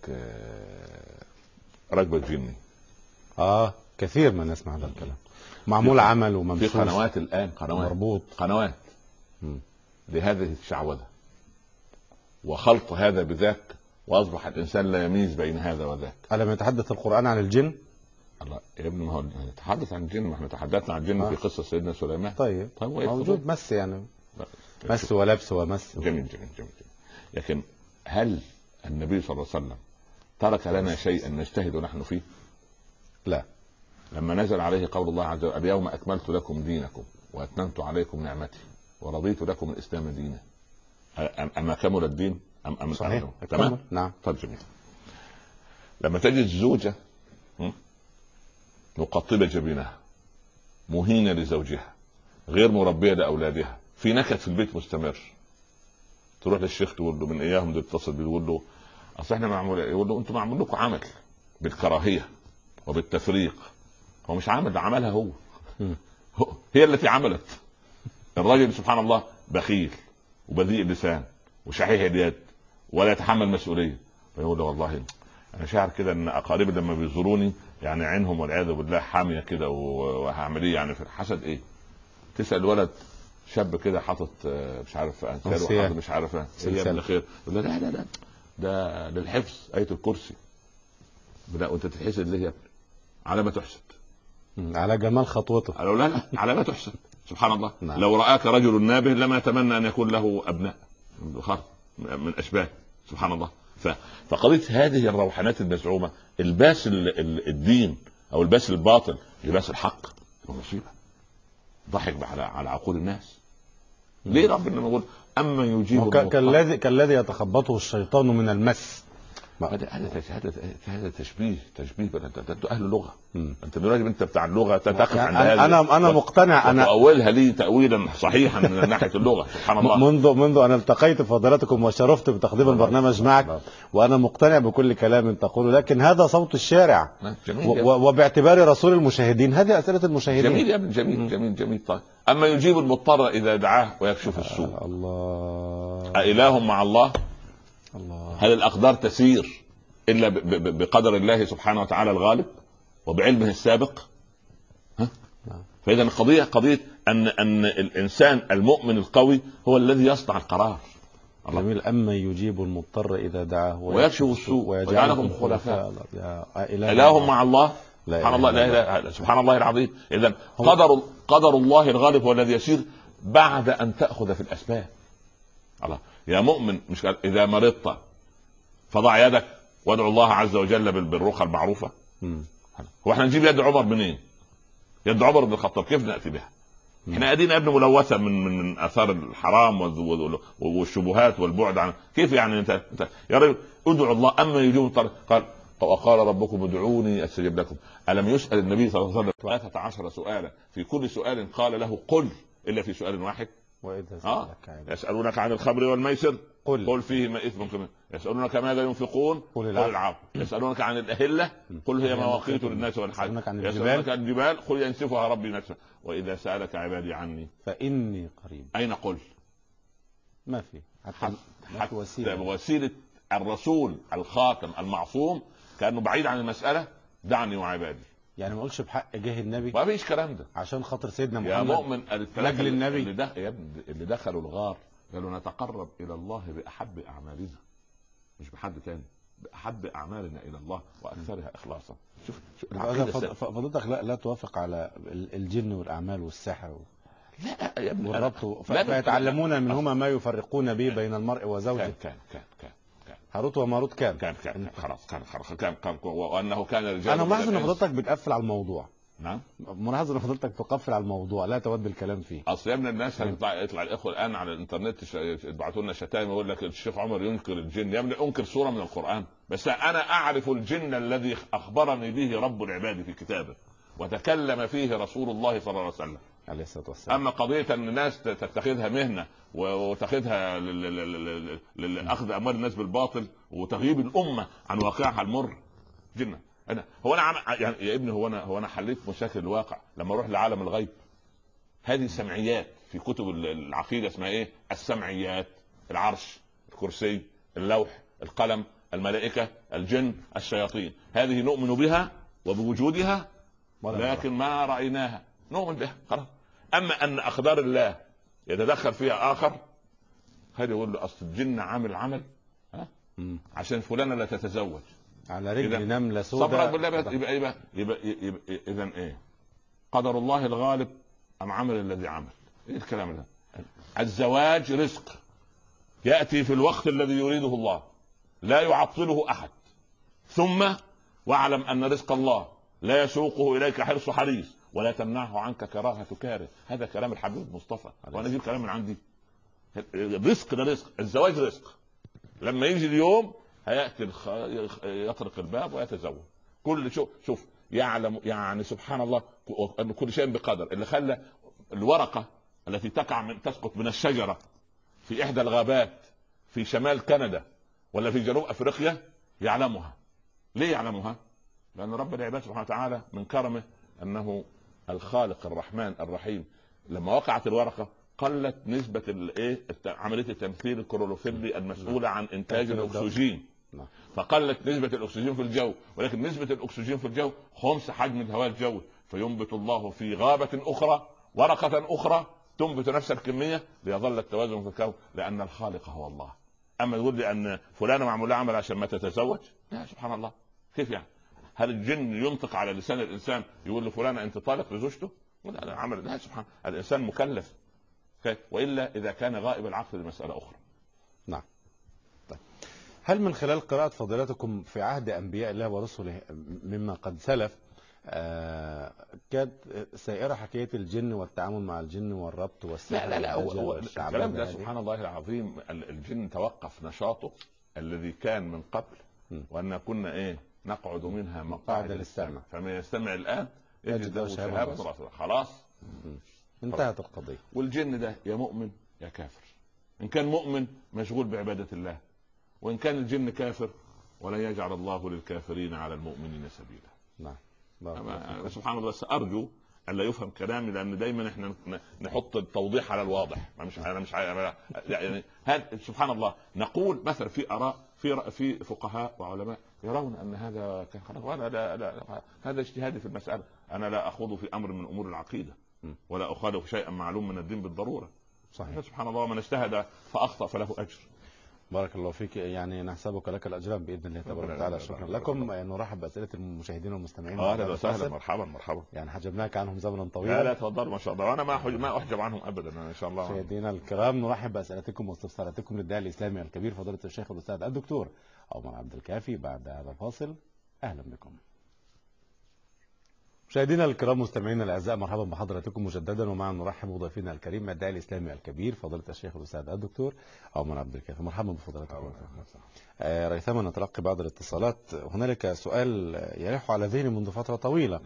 رغبة جني. كثير من نسمع هذا الكلام، معمول عمل وممسوس في قنوات الآن، مربوط قنوات لهذه الشعوذة وخلط هذا بذاك، وأصبح الإنسان لا يميز بين هذا وذاك. ألم يتحدث القرآن عن الجن؟ الله يا ابني، ما هو نتحدث عن الجن، ما احنا تحدثنا عن الجن في قصة سيدنا سليمان. طيب موجود مس، يعني مس ولبس ومس. جميل جميل جميل. لكن هل النبي صلى الله عليه وسلم ترك لنا شيئا نجتهد نحن فيه؟ لا. لما نزل عليه قول الله عز وجل: اليوم أكملت لكم دينكم وأتممت عليكم نعمتي ورضيت لكم الإسلام دينا. أما كمل الدين أم صحيح. تمام. نعم. طيب جميل. لما تجد زوجة مقطبة جبينها، مهينة لزوجها، غير مربية لأولادها، في نكد في البيت مستمر، تروح للشيخ تقول له، من اياهم تتصل بيه يقول له: اصل احنا معمول، يقول له: انتم معمول لكم عمل بالكراهيه وبالتفريق. هو مش عمل، ده عملها هو. هي التي عملت. الراجل سبحان الله بخيل وبذيء اللسان وشحيح اليد ولا يتحمل مسؤوليه، فيقول له: والله انا شاعر كده ان اقاربي لما بيزوروني يعني عينهم والعياذ بالله حاميه كده، وهعمل ايه يعني في الحسد؟ ايه؟ تسال ولد شاب كده حاطط مش عارف انسان وحاطط مش عارف ايه من الخير، يقول له: لا لا لا ده للحفظ آية الكرسي. لا، وانت تتحسد ليه يا ابني؟ على ما تحسد، على جمال خطوته. لا لا على ما تحسد. سبحان الله. نعم. لو رآك رجل نابه لما يتمنى ان يكون له ابناء من اشباه. سبحان الله. فقضية هذه الروحانات المزعومة، الباس الدين او الباس الباطل لباس الحق، مصيبة. ضحك على عقول الناس. ليه ربنا يقول: اما يجيب كالذي يتخبطه الشيطان من المس؟ هذا تشبيه انت اهل اللغه. انت دلوقتي انت بتاع اللغه تقف عند هذا. انا مقتنع. انا تأولها لي تأويلا صحيحا من ناحيه اللغه. سبحان الله. منذ ان التقيت فضيلتكم وشرفت بتقديم البرنامج معك، وانا مقتنع بكل كلام تقوله، لكن هذا صوت الشارع. وباعتبار رسول المشاهدين هذه اسئله المشاهدين. جميل يا ابن، جميل جميل جميل. طيب، اما يجيب المضطر اذا دعاه ويكشف السوء. الله. أإله مع الله؟ الله. هل الأقدار تسير إلا بقدر الله سبحانه وتعالى الغالب وبعلمه السابق؟ فإذا القضية قضية أن الإنسان المؤمن القوي هو الذي يصنع القرار. جميل. أما يجيب المضطر إذا دعاه ويكشف السوء ويجعلهم خلفاء. إله مع الله. سبحان الله. لا سبحان الله العظيم. إذا قدر الله الغالب هو الذي يسير بعد أن تأخذ في الأسباب. الله يا مؤمن، مش إذا مرضت فضع يدك وادعو الله عز وجل بالرقى المعروفة. هو احنا نجيب يد عمر منين؟ يد عمر بن الخطاب كيف نأتي بها؟ احنا ادينا ابن ملوثة من اثار الحرام والشبهات والبعد عن. كيف يعني انت يا رجل ادعو الله اما يجيب الطريق؟ قال: وقال ربكم ادعوني استجب لكم. الم يسال النبي صلى الله عليه وسلم 13 سؤالا، في كل سؤال قال له قل، الا في سؤال واحد يسالونك عن الخمر والميسر قل فيهما اثم كبير، يسالونك ماذا ينفقون قل العفو، يسالونك عن الاهله قل هي مواقيت للناس والحج، يسالونك عن الجبال قل ينسفها ربي نسفا، واذا سالك عبادي عني فاني قريب. اين قل؟ ما في حتى وسيله الرسول الخاتم المعصوم كانه بعيد عن المساله، دعني وعبادي. يعني ما اقولش بحق جه النبي، ما فيش كلام ده عشان خاطر سيدنا محمد يا مؤمن. لاجل النبي اللي دخلوا الغار قالوا نتقرب الى الله باحب اعمالنا، مش بحد تاني، باحب اعمالنا الى الله واكثرها اخلاصا. شوف فضلتك لا توافق على الجن والاعمال والسحر لا يا ابني والربط، فيتعلمون منهما ما يفرقون به بين المرء وزوجه. كان هاروت وماروت كان خلاص كان وانه كان رجال. انا ملاحظ ان فضلتك بتقفل على الموضوع. نعم ملاحظ ان فضلتك تقفل على الموضوع، لا تود بالكلام فيه. اصل يا ابن الناس يطلع الاخوه الان على الانترنت يبعثوا لنا شتائم يقول لك الشيخ عمر ينكر الجن. يا ابني انكر سوره من القران، بس انا اعرف الجن الذي اخبرني به رب العباد في كتابه وتكلم فيه رسول الله صلى الله عليه وسلم عليه الصلاه والسلام. اما قضيه ان الناس تتخذها مهنه وتاخذها لاخذ اموال الناس بالباطل وتغييب الامه عن واقعها المر جنه. هو انا يعني يا ابني هو انا حليت مشاكل الواقع لما اروح لعالم الغيب. هذه سمعيات في كتب العقيده اسمها ايه؟ السمعيات، العرش، الكرسي، اللوح، القلم، الملائكه، الجن، الشياطين، هذه نؤمن بها وبوجودها لكن ما رايناها، نؤمن بها خلاص. اما ان اقدار الله يتدخل فيها اخر، هذا يقول له اصل الجن عامل عمل عشان فلانه لا تتزوج على رجل نمله سوداء. صبرك بالله. يبقى اذا ايه؟ قدر الله الغالب ام عمل الذي عمل؟ ايه الكلام ده؟ الزواج رزق ياتي في الوقت الذي يريده الله، لا يعطله احد. ثم واعلم ان رزق الله لا يسوقه اليك حرص حريص ولا تمنعه عنك كراهه كاره. هذا كلام الحبيب المصطفى، وانا اجيب كلام من عندي؟ الرزق ده رزق، الزواج رزق. لما يجي اليوم هياتي يطرق الباب ويتزوج. كل شوف يعلم يعني سبحان الله ان كل شيء بقدر. اللي خلى الورقه التي تسقط من الشجره في احدى الغابات في شمال كندا ولا في جنوب افريقيا يعلمها. ليه يعلمها؟ لان رب العباد سبحانه وتعالى من كرمه انه الخالق الرحمن الرحيم. لما وقعت الورقه قلت نسبه عمليه التمثيل الكلوروفيلي المسؤوله عن انتاج الاكسجين، فقلت نسبه الاكسجين في الجو، ولكن نسبه الاكسجين في الجو خمس حجم الهواء الجوي، فينبت الله في غابه اخرى ورقه اخرى تنبت نفس الكميه ليظل التوازن في الكون، لان الخالق هو الله. اما يقول لي ان فلانه معمول عمل عشان ما تتزوج، لا سبحان الله. كيف يعني؟ هل الجن ينطق على لسان الانسان يقول لفلانه انت طالق لزوجته؟ لا عمل. لا سبحان الانسان مكلف، والا اذا كان غائب العقل لمساله اخرى. نعم. طيب. هل من خلال قراءة فضيلتكم في عهد انبياء الله ورسله مما قد سلف كانت سائرة حكاية الجن والتعامل مع الجن والربط والسحر؟ لا هو الكلام ده سبحان الله العظيم. الجن توقف نشاطه الذي كان من قبل، وأن كنا نقعد منها مقاعد للسمع، فمن يستمع الآن يجد له شهابا خلاص انتهت القضية. والجن ده يا مؤمن يا كافر. إن كان مؤمن مشغول بعبادة الله، وإن كان الجن كافر ولن يجعل الله للكافرين على المؤمنين سبيلا. نعم. سبحان الله. سأرجو ألا يفهم كلامي، لأن دايما احنا نحط التوضيح على الواضح. أنا مش يعني سبحان الله. نقول مثلا في آراء في فقهاء وعلماء يرون أن هذا كان خلاص، وأنا لا هذا اجتهادي في المسألة. أنا لا أخوض في أمر من أمور العقيدة ولا أخالف شيئا معلوم من الدين بالضرورة. صحيح. سبحان الله. من اجتهد فأخطأ فله أجر. بارك الله فيك. يعني نحسبك لك الاجرام باذن الله تبارك وتعالى. شكرا لكم. نرحب باسئله المشاهدين والمستمعين. اهلا وسهلا. مرحبا. يعني حجبناك عنهم زمنا طويلا. لا تفضلوا ما شاء الله، وانا ما احجب عنهم ابدا ان شاء الله. مشاهدينا الكرام، نرحب باسئلتكم واستفساراتكم للداعي الاسلامي الكبير فضيله الشيخ الاستاذ الدكتور عمر عبد الكافي بعد هذا الفاصل. اهلا بكم. مشاهدينا الكرام مستمعينا الاعزاء، مرحبا بحضراتكم مجددا، ومعنا نرحب بضيفنا الكريم الداعي الاسلامي الكبير فضيله الشيخ الاستاذ الدكتور عمر عبد الكافي. مرحبا بفضيلتكم. ريثما نتلقي بعض الاتصالات. هنالك سؤال يلح على ذهني منذ فتره طويله.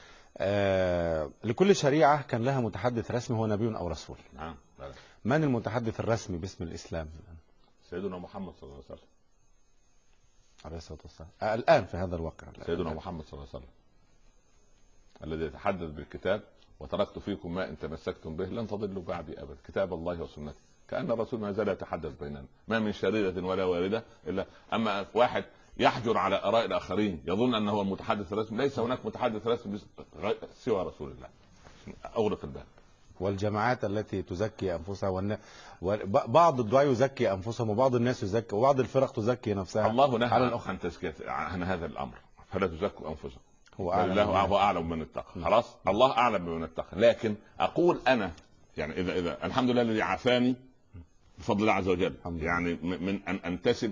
لكل شريعه كان لها متحدث رسمي هو نبي او رسول. نعم. من المتحدث الرسمي باسم الاسلام؟ سيدنا محمد صلى الله عليه وسلم عليه الصلاه والسلام. الان في هذا الواقع سيدنا محمد صلى الله عليه وسلم الذي يتحدث بالكتاب: وتركت فيكم ما ان تمسكتم به لن تضلوا بعدي ابدا، كتاب الله وسنتي. كأن الرسول ما زال يتحدث بيننا، ما من شريرة ولا واردة إلا. أما واحد يحجر على آراء الآخرين يظن أنه هو المتحدث الرسمي، ليس هناك متحدث رسمي سوى رسول الله. أغلق الباب. والجماعات التي تزكي أنفسها بعض الدعاء يزكي أنفسهم، وبعض الناس يزكي، وبعض الفرق تزكي نفسها. الله نهى عن تزكية عن هذا الأمر، فلا تزكوا أنفسكم، هو أعلم بمن اتقى. خلاص، الله أعلم بمن اتقى. لكن أقول أنا يعني إذا الحمد لله الذي عافاني بفضل الله عز وجل، يعني من أن أنتسب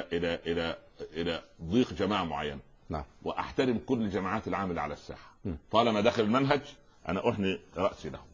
إلى ضيق جماعة معينة. نعم. وأحترم كل الجماعات العاملة على الساحة. طالما داخل المنهج أنا أحني رأسي له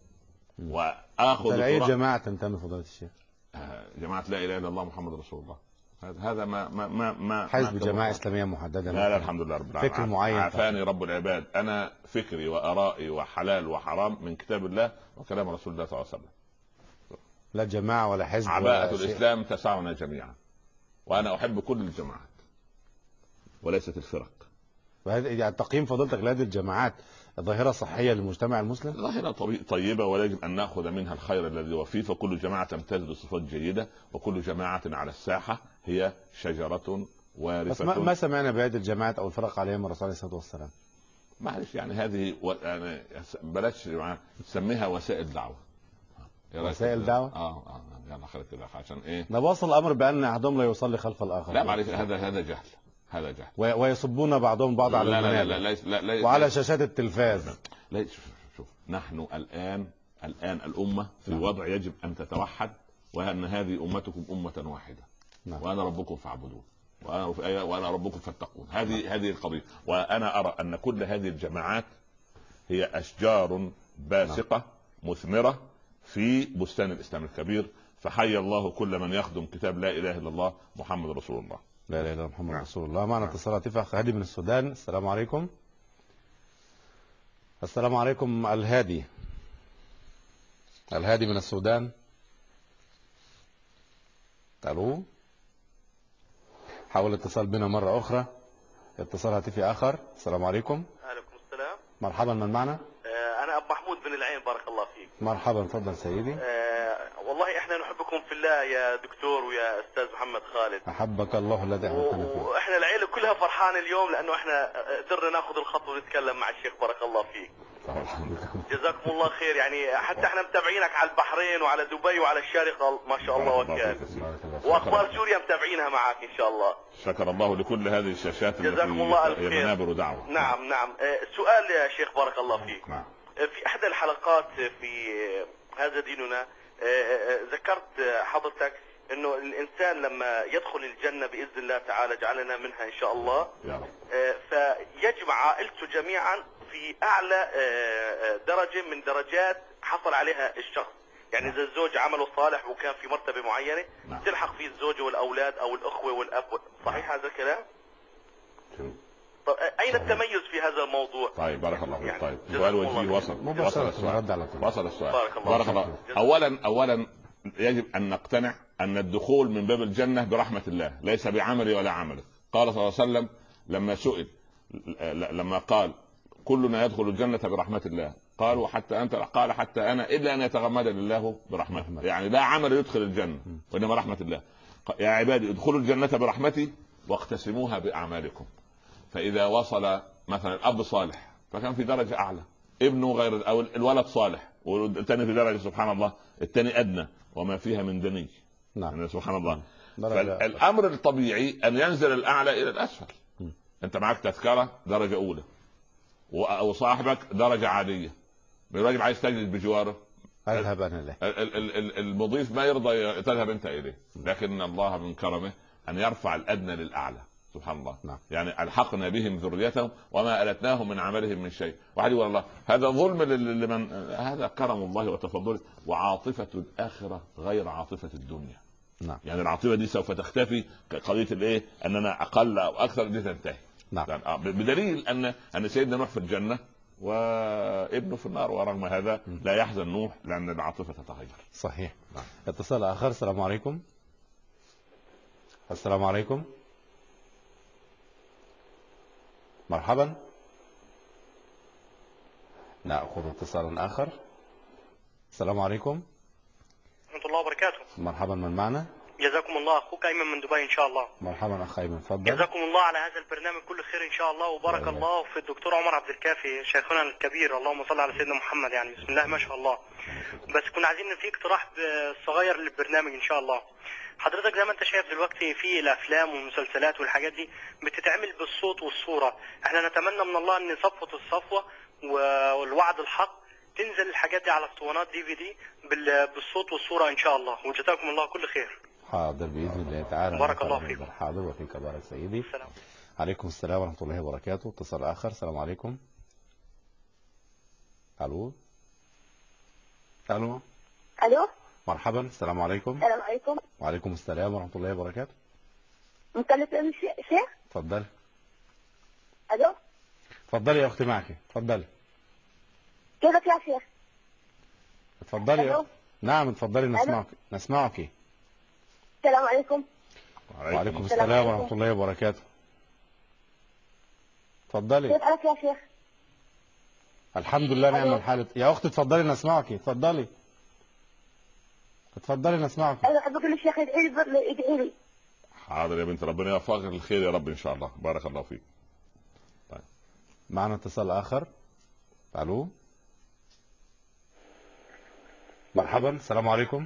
وآخذ. أي جماعة تنتمي فضيلة الشيخ؟ جماعة لا إله إلا الله محمد رسول الله. هذا ما حزب جماعة إسلامية محددة. لا الحمد لله رب العالمين. فكر معين عافاني رب العباد. أنا فكري وآرائي وحلال وحرام من كتاب الله وكلام رسول الله صلى الله عليه وسلم. لا جماعة ولا حزب. عباءة الإسلام تسعنا جميعا، وأنا أحب كل الجماعات وليست الفرق. يعني تقييم فضيلتك لهذه الجماعات ظاهرة صحية للمجتمع المسلم؟ ظاهرة طيبة، ويجب أن نأخذ منها الخير الذي هو فيه. فكل جماعة تمتاز بصفات جيدة، وكل جماعة على الساحة هي شجرة وارثة. بس ما سمعنا بهذه الجماعات أو الفرق عليهم الرسول عليه الصلاة والسلام. معلش يعني هذه يعني بلاش تسميها وسائل دعوة. وسائل دعوة؟ يلا خير كده عشان إيه؟ نواصل الأمر بأن أحدهم لا يصلي خلف الآخر. لا معلش، هذا جهل. هذا جهل. ويصبون بعضهم بعض على المنابر. لا وعلى شاشات التلفاز. لا شوف نحن الآن الأمة في وضع يجب أن تتوحد، وأن هذه أمتكم أمة واحدة. نعم. وأنا ربكم فاعبدون، وأنا ربكم فاتقون. هذه القضية. وأنا أرى أن كل هذه الجماعات هي أشجار باسقة مثمرة في بستان الإسلام الكبير. فحي الله كل من يخدم كتاب لا إله إلا الله محمد رسول الله. لا اله الا الله محمد رسول الله. معنا اتصالات. اخ هادي من السودان. السلام عليكم. السلام عليكم. الهادي من السودان. الو. حاول الاتصال بنا مرة أخرى. اتصال هاتفي آخر. السلام عليكم. عليكم السلام. مرحبا، من معنا؟ أنا أبو محمود بن العين، بارك الله فيك. مرحبا، تفضل سيدي. والله إحنا نحبكم في الله يا دكتور ويا أستاذ محمد خالد. أحبك الله الذي أحببتنا فيه. وإحنا العيلة كلها فرحانة اليوم لأنه إحنا قدرنا ناخذ الخطوة ونتكلم مع الشيخ، بارك الله فيك. جزاكم الله خير. يعني حتى احنا متابعينك على البحرين وعلى دبي وعلى الشارقة ما شاء الله وكان، واخبار سوريا متابعينها معك ان شاء الله. شكر الله لكل هذه الشاشات جزاكم الله الف خير. منابر دعوة. نعم. سؤال يا شيخ بارك الله فيك. نعم. في احدى الحلقات في هذا ديننا ذكرت حضرتك انه الانسان لما يدخل الجنة باذن الله تعالى جعلنا منها ان شاء الله يا رب، فيجمع عائلته جميعا في اعلى درجة من درجات حصل عليها الشخص. يعني اذا الزوج عمله صالح وكان في مرتبة معينة تلحق فيه الزوجة والاولاد او الاخوة والاب. صحيح هذا الكلام؟ طيب اين التميز في هذا الموضوع؟ طيب بارك الله فيك. طيب سؤال وجيه وصل السؤال. بارك الله. اولا يجب ان نقتنع ان الدخول من باب الجنة برحمة الله ليس بعملي ولا عملك. قال صلى الله عليه وسلم لما سئل، لما قال كلنا يدخل الجنة برحمة الله، قالوا حتى أنت؟ قال حتى أنا، إلا أن يتغمدني الله برحمته. يعني لا عمل يدخل الجنة وإنما رحمة الله. يا عبادي ادخلوا الجنة برحمتي واقتسموها بأعمالكم. فإذا وصل مثلا الأب صالح فكان في درجة أعلى، ابنه غير، أو الولد صالح والثاني في درجة سبحان الله الثاني أدنى وما فيها من دني. نعم. يعني سبحان الله. فالأمر الطبيعي أن ينزل الأعلى إلى الأسفل. أنت معك تذكرة درجة أولى وصاحبك درجة عادية، بالواجب عايز تجلس بجواره، اذهب انا له. المضيف ما يرضى تذهب انت اليه، لكن الله من كرمه ان يرفع الادنى للاعلى. سبحان الله. نعم. يعني الحقنا بهم ذريتهم وما التناهم من عملهم من شيء. واحد يقول الله هذا ظلم لمن، هذا كرم الله وتفضله، وعاطفه الاخره غير عاطفه الدنيا. نعم. يعني العاطفه دي سوف تختفي، قضيه الايه اننا اقل او اكثر دي تنتهي. نعم. بدليل ان سيدنا نوح في الجنه وابنه في النار، ورغم هذا لا يحزن نوح لان العاطفه تتغير. صحيح. نعم. اتصال اخر. السلام عليكم. السلام عليكم. مرحبا. نأخذ اتصالا آخر. السلام عليكم. ورحمة الله وبركاته. مرحبا، من معنا؟ جزاكم الله، أخوك أيمن من دبي إن شاء الله. مرحبا أخ أيمن، تفضل. جزاكم الله على هذا البرنامج كل خير إن شاء الله، وبارك الله في الدكتور عمر عبد الكافي شيخنا الكبير، اللهم صل على سيدنا محمد. يعني بسم الله ما شاء الله. بس كنا عايزين في اقتراح صغير للبرنامج إن شاء الله. حضرتك زي ما انت شايف دلوقتي في الافلام والمسلسلات والحاجات دي بتتعمل بالصوت والصوره، احنا نتمنى من الله ان صفوه الصفوه والوعد الحق تنزل الحاجات دي على اسطوانات DVD بالصوت والصوره ان شاء الله، وجزاكم الله كل خير. حاضر بإذن الله تعالى. بارك الله فيكم. حاضر وفيك بارك سيدي. السلام عليكم السلام ورحمة الله وبركاته. اتصال آخر. السلام عليكم. ألو. ألو. الو. مرحبا. السلام عليكم. السلام عليكم. وعليكم السلام ورحمة الله وبركاته. مكلف شيخ. تفضل. الو. تفضلي يا أختي، معك. تفضلي. كيفك يا شيخ؟ تفضلي يا ألو. أختي. نعم تفضلي، نسمعك. السلام عليكم. وعليكم السلام ورحمة الله وبركاته. تفضلي. كيف حالك يا شيخ؟ الحمد لله نعم ألو. الحال. يا أختي تفضلي نسمعك. تفضلي نسمعك. انا احب اقول للشيخ يدعي لي. حاضر يا بنت، ربنا يوفقك للخير يا رب ان شاء الله. بارك الله فيك. طيب. معنا اتصال آخر. ألو. مرحبا. السلام عليكم.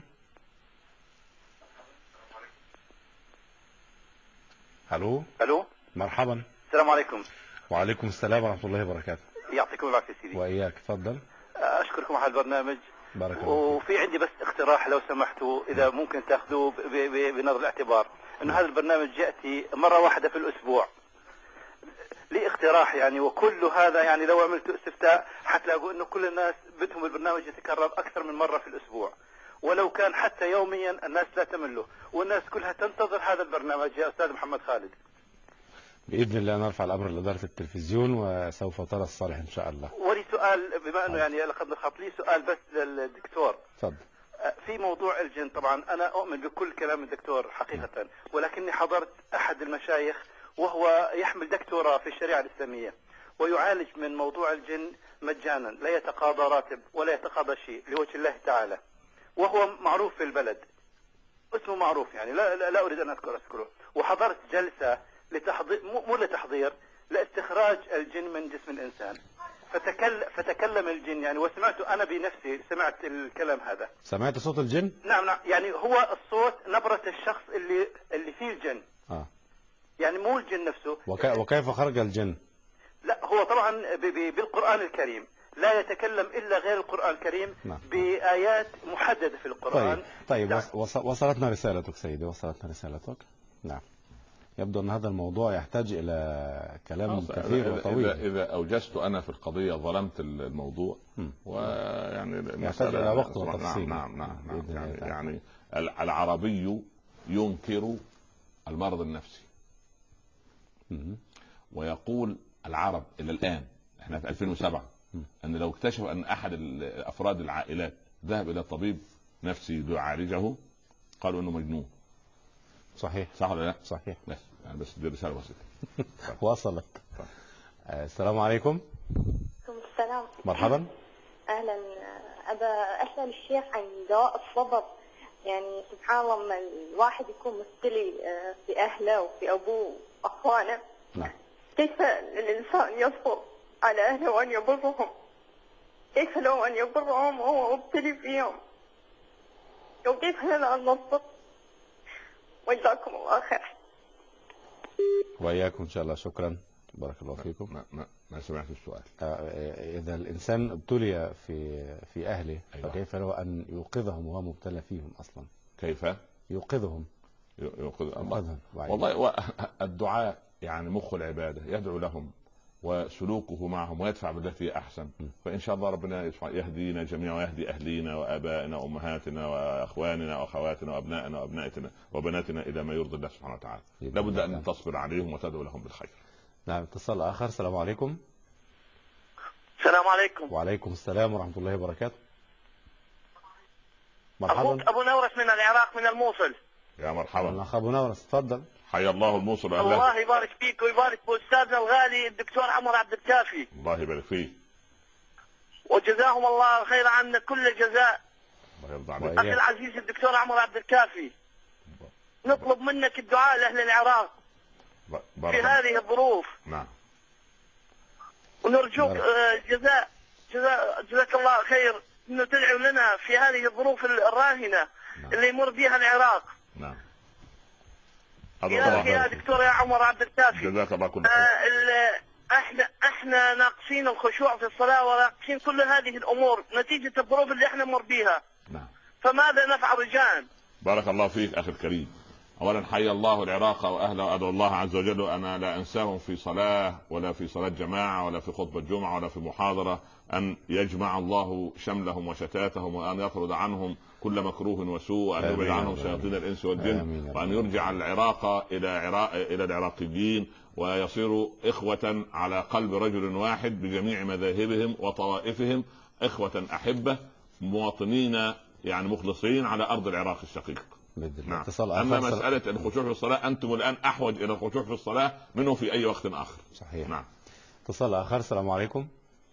ألو. الو. مرحبا. السلام عليكم. وعليكم السلام ورحمة الله وبركاته. يعطيكم العافيه سيدي. وإياك. تفضل. اشكركم على البرنامج. بارك الله فيك. وفي عندي بس اقتراح لو سمحتوا، اذا ممكن تاخذوه بنظر الاعتبار، انه هذا البرنامج ياتي مره واحده في الاسبوع. لي اقتراح يعني، وكل هذا يعني لو عملتوا استفتاء حتلاقوا انه كل الناس بدهم البرنامج يتكرر اكثر من مره في الاسبوع، ولو كان حتى يوميا الناس لا تمله، والناس كلها تنتظر هذا البرنامج يا استاذ محمد خالد. بإذن الله نرفع الأمر لإدارة التلفزيون وسوف ترى الصالح إن شاء الله. ولي سؤال، بما انه يعني لقد نخاط لي سؤال بس للدكتور. تفضل. في موضوع الجن، طبعا أنا أؤمن بكل كلام الدكتور حقيقة، ولكني حضرت أحد المشايخ وهو يحمل دكتوراه في الشريعة الإسلامية ويعالج من موضوع الجن مجانا، لا يتقاضى راتب ولا يتقاضى شيء لوجه الله تعالى، وهو معروف في البلد، اسمه معروف يعني، لا أريد أن أذكره. وحضرت جلسة لتحضير، مو لتحضير، لاستخراج الجن من جسم الإنسان، فتكلم الجن يعني، وسمعت أنا بنفسي، سمعت الكلام هذا. سمعت صوت الجن؟ نعم يعني هو الصوت نبرة الشخص اللي فيه الجن. يعني مو الجن نفسه. وكيف خرج الجن؟ لا هو طبعا بالقرآن الكريم، لا يتكلم إلا غير القرآن الكريم. نعم. بآيات محددة في القرآن. طيب نعم. وصلتنا رسالتك سيدي، وصلتنا رسالتك. نعم. يبدو أن هذا الموضوع يحتاج إلى كلام كثير وطويل. إذا أوجزت أنا في القضية ظلمت الموضوع، ويعني يحتاج إلى وقت وتفصيل. نعم. يعني العربي ينكر المرض النفسي، ويقول العرب إلى الآن، احنا في 2007، أن لو اكتشف أن أحد أفراد العائلات ذهب إلى طبيب نفسي ليعالجه قالوا أنه مجنون. صحيح. صح ولا لا؟ صحيح. بس دي رسالة بسيطة. وصلت. السلام عليكم. وعليكم السلام. مرحبا. اهلا. ابى اسال الشيخ عن دواء الصبر. يعني سبحان الله لما الواحد يكون مبتلي في اهله وفي ابوه واخوانه، نعم، كيف الانسان يصبر على اهله وان يبرهم؟ كيف لو ان يبرهم وهو مبتلي فيهم؟ وكيف لنا ان نصبر؟ وجزاكم الله خير. وإياكم إن شاء الله. شكرا. بارك الله فيكم. ما سمعت السؤال. إذا الإنسان ابتلي في أهله، أيوة. فكيف له أن يوقظهم وهو مبتلى فيهم أصلا؟ كيف يوقظهم؟ يوقظهم. والله والله الدعاء يعني مخ العباده، يدعو لهم وسلوكه معهم ويدفع بالتي هي احسن، فان شاء الله ربنا يهدينا جميعا ويهدي اهلينا وابائنا وامهاتنا واخواننا واخواتنا وابنائنا وابنائنا وبناتنا الى ما يرضي الله سبحانه وتعالى. لابد ان تصبر عليهم وتدعو لهم بالخير. نعم، اتصال اخر. السلام عليكم. السلام عليكم. وعليكم السلام ورحمه الله وبركاته. مرحبا. ابو نورس من العراق من الموصل. يا مرحبا. اخ ابو نورس، تفضل. حيا الله الموصل. الله يبارك فيك ويبارك باستاذنا الغالي الدكتور عمر عبد الكافي. الله يبارك فيك. وجزاهم الله خير عنا كل جزاء. الله يرضى عليك. اخي العزيز الدكتور عمر عبد الكافي، نطلب منك الدعاء لاهل العراق في هذه الظروف. نعم. ونرجوك جزاك الله خير انه تدعو لنا في هذه الظروف الراهنه اللي يمر بها العراق. نعم. يا دكتور يا عمر عبد الكافي، جزاك الله كل خير. احنا ناقصين الخشوع في الصلاه وناقصين كل هذه الامور نتيجه الظروف اللي احنا نمر بها. نعم. فماذا نفعل رجاء؟ بارك الله فيك اخي الكريم. اولا حيا الله العراق واهله، وادعو الله عز وجل انا لا انساهم في صلاه ولا في صلاه جماعه ولا في خطبه جمعه ولا في محاضره، ان يجمع الله شملهم وشتاتهم، وان يطرد عنهم كل مكروه وسوء، وان يبعد عنهم شياطين الانس والجن، وان يرجع العراق الى العراقيين ويصيروا اخوه على قلب رجل واحد بجميع مذاهبهم وطوائفهم، اخوه احبه مواطنين يعني مخلصين على ارض العراق الشقيق. نعم. أما مسألة الخشوع في الصلاة أنتم الآن أحوج إلى الخشوع في الصلاة منه في أي وقت آخر. صحيح. نعم. اتصال آخر. السلام عليكم.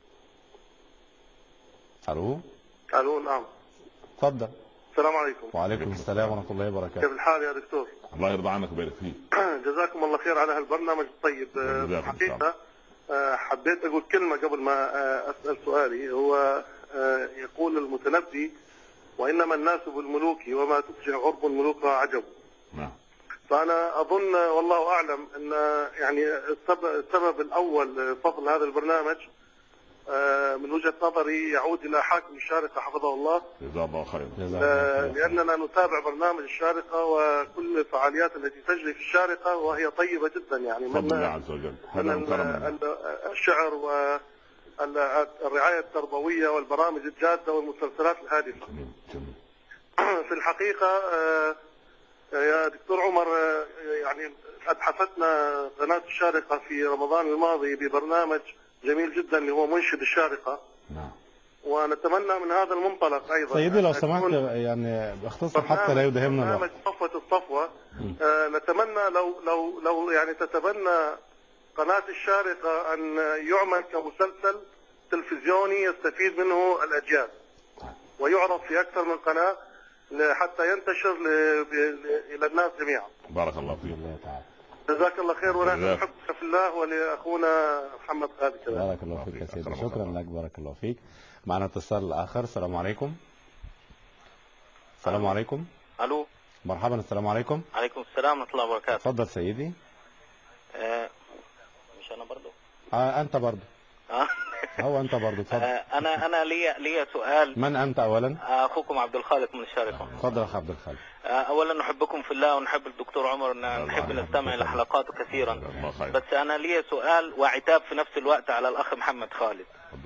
ألو. نعم. تفضل. السلام عليكم. وعليكم السلام ورحمة الله وبركاته. كيف الحال يا دكتور؟ الله يرضى عنك ويبارك فيك. جزاكم الله خير على هالبرنامج الطيب. حقيقة حبيت أقول كلمة قبل ما أسأل سؤالي. هو يقول المتنبي: وإنما الناس بالملوك وما تفجع غرب الملوك عجب. نعم. فأنا أظن والله أعلم أن يعني السبب الأول فضل هذا البرنامج من وجهة نظري يعود إلى حاكم الشارقة حفظه الله. جزاه الله خير. لأننا نتابع برنامج الشارقة وكل الفعاليات التي تجري في الشارقة وهي طيبة جدا، يعني فضل الله عز وجل. من الشعر والرعاية التربوية والبرامج الجادة والمسلسلات الهادفة. في الحقيقة يا دكتور عمر، يعني أتحفتنا قناة الشارقة في رمضان الماضي ببرنامج جميل جدا اللي هو منشد الشارقة. نعم. ونتمنى من هذا المنطلق أيضا سيدي لو سمحت يعني باختصار حتى لا يدهمنا الوقت. برنامج صفوة الصفوة. نتمنى لو يعني تتبنى قناة الشارقة أن يعمل كمسلسل تلفزيوني يستفيد منه الأجيال ويعرض في أكثر من قناة حتى ينتشر إلى الناس جميعا. بارك الله فيك. جزاك الله خير، ونحن نحبك في الله ولأخونا محمد خالد كذلك. بارك الله فيك يا سيدي، شكرا لك، بارك الله فيك. معنا اتصال آخر. السلام عليكم. السلام عليكم. ألو. مرحبا. السلام عليكم. عليكم السلام ورحمة الله وبركاته. تفضل سيدي. مش أنا برضو؟ أنت برضو. هو أنت برضو. تفضل. أنا لي سؤال. من أنت أولا؟ أخوكم عبد الخالق من الشارقة. تفضل أخ عبد الخالق. أولا نحبكم في الله ونحب الدكتور عمر، نحب نستمع إلى حلقاته كثيرا. بس أنا لي سؤال وعتاب في نفس الوقت على الأخ محمد خالد.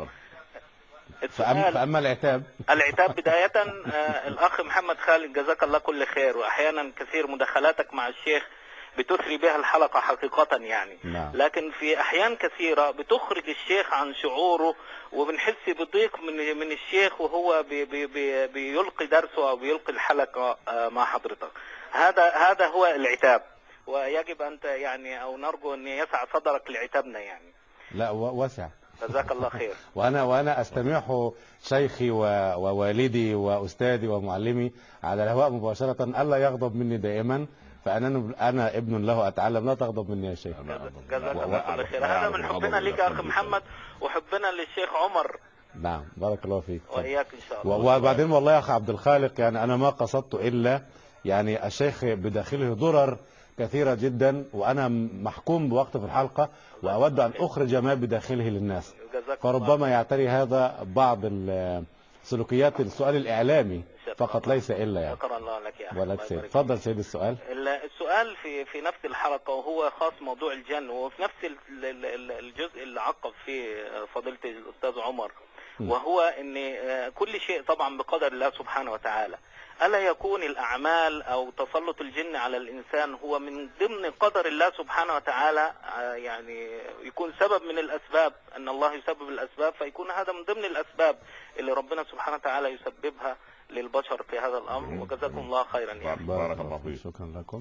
فأما العتاب بداية الأخ محمد خالد جزاك الله كل خير، وأحيانا كثير مداخلاتك مع الشيخ بتثري بها الحلقة حقيقة يعني. نعم. لكن في أحيان كثيرة بتخرج الشيخ عن شعوره وبنحس بضيق من الشيخ وهو بيلقي درسه أو بيلقي الحلقة مع حضرتك. هذا هو العتاب، ويجب أن يعني أو نرجو أن يسع صدرك لعتابنا يعني. لا وسع. جزاك الله خير. وأنا أستمعه شيخي ووالدي وأستاذي ومعلمي على الهواء مباشرة ألا يغضب مني دائما، فأنا ابن له أتعلم، لا تغضب مني يا شيخ. جزاك الله خير. هذا من حبنا لك يا أخي محمد وحبنا للشيخ عمر. نعم بارك الله فيك. وإياك إن شاء الله. وبعدين والله يا أخي عبد الخالق يعني أنا ما قصدت إلا يعني الشيخ بداخله ضرر كثيرة جدا، وأنا محكوم بوقت في الحلقة وأود أن أخرج ما بداخله للناس، فربما يعتري هذا بعض سلوكيات السؤال الإعلامي فقط ليس إلا يعني. شكرا الله لك يا أخي. ولا تسيب. اتفضل سيد السؤال. السؤال في نفس الحلقة، وهو خاص موضوع الجن، وفي نفس الجزء اللي عقب فيه فضيلة الأستاذ عمر، وهو ان كل شيء طبعا بقدر الله سبحانه وتعالى. ألا يكون الأعمال أو تسلط الجن على الإنسان هو من ضمن قدر الله سبحانه وتعالى، يعني يكون سبب من الأسباب، أن الله يسبب الأسباب، فيكون هذا من ضمن الأسباب اللي ربنا سبحانه وتعالى يسببها للبشر في هذا الأمر. وجزاكم الله خيرا. يعني بارك الله فيك. شكرا لكم.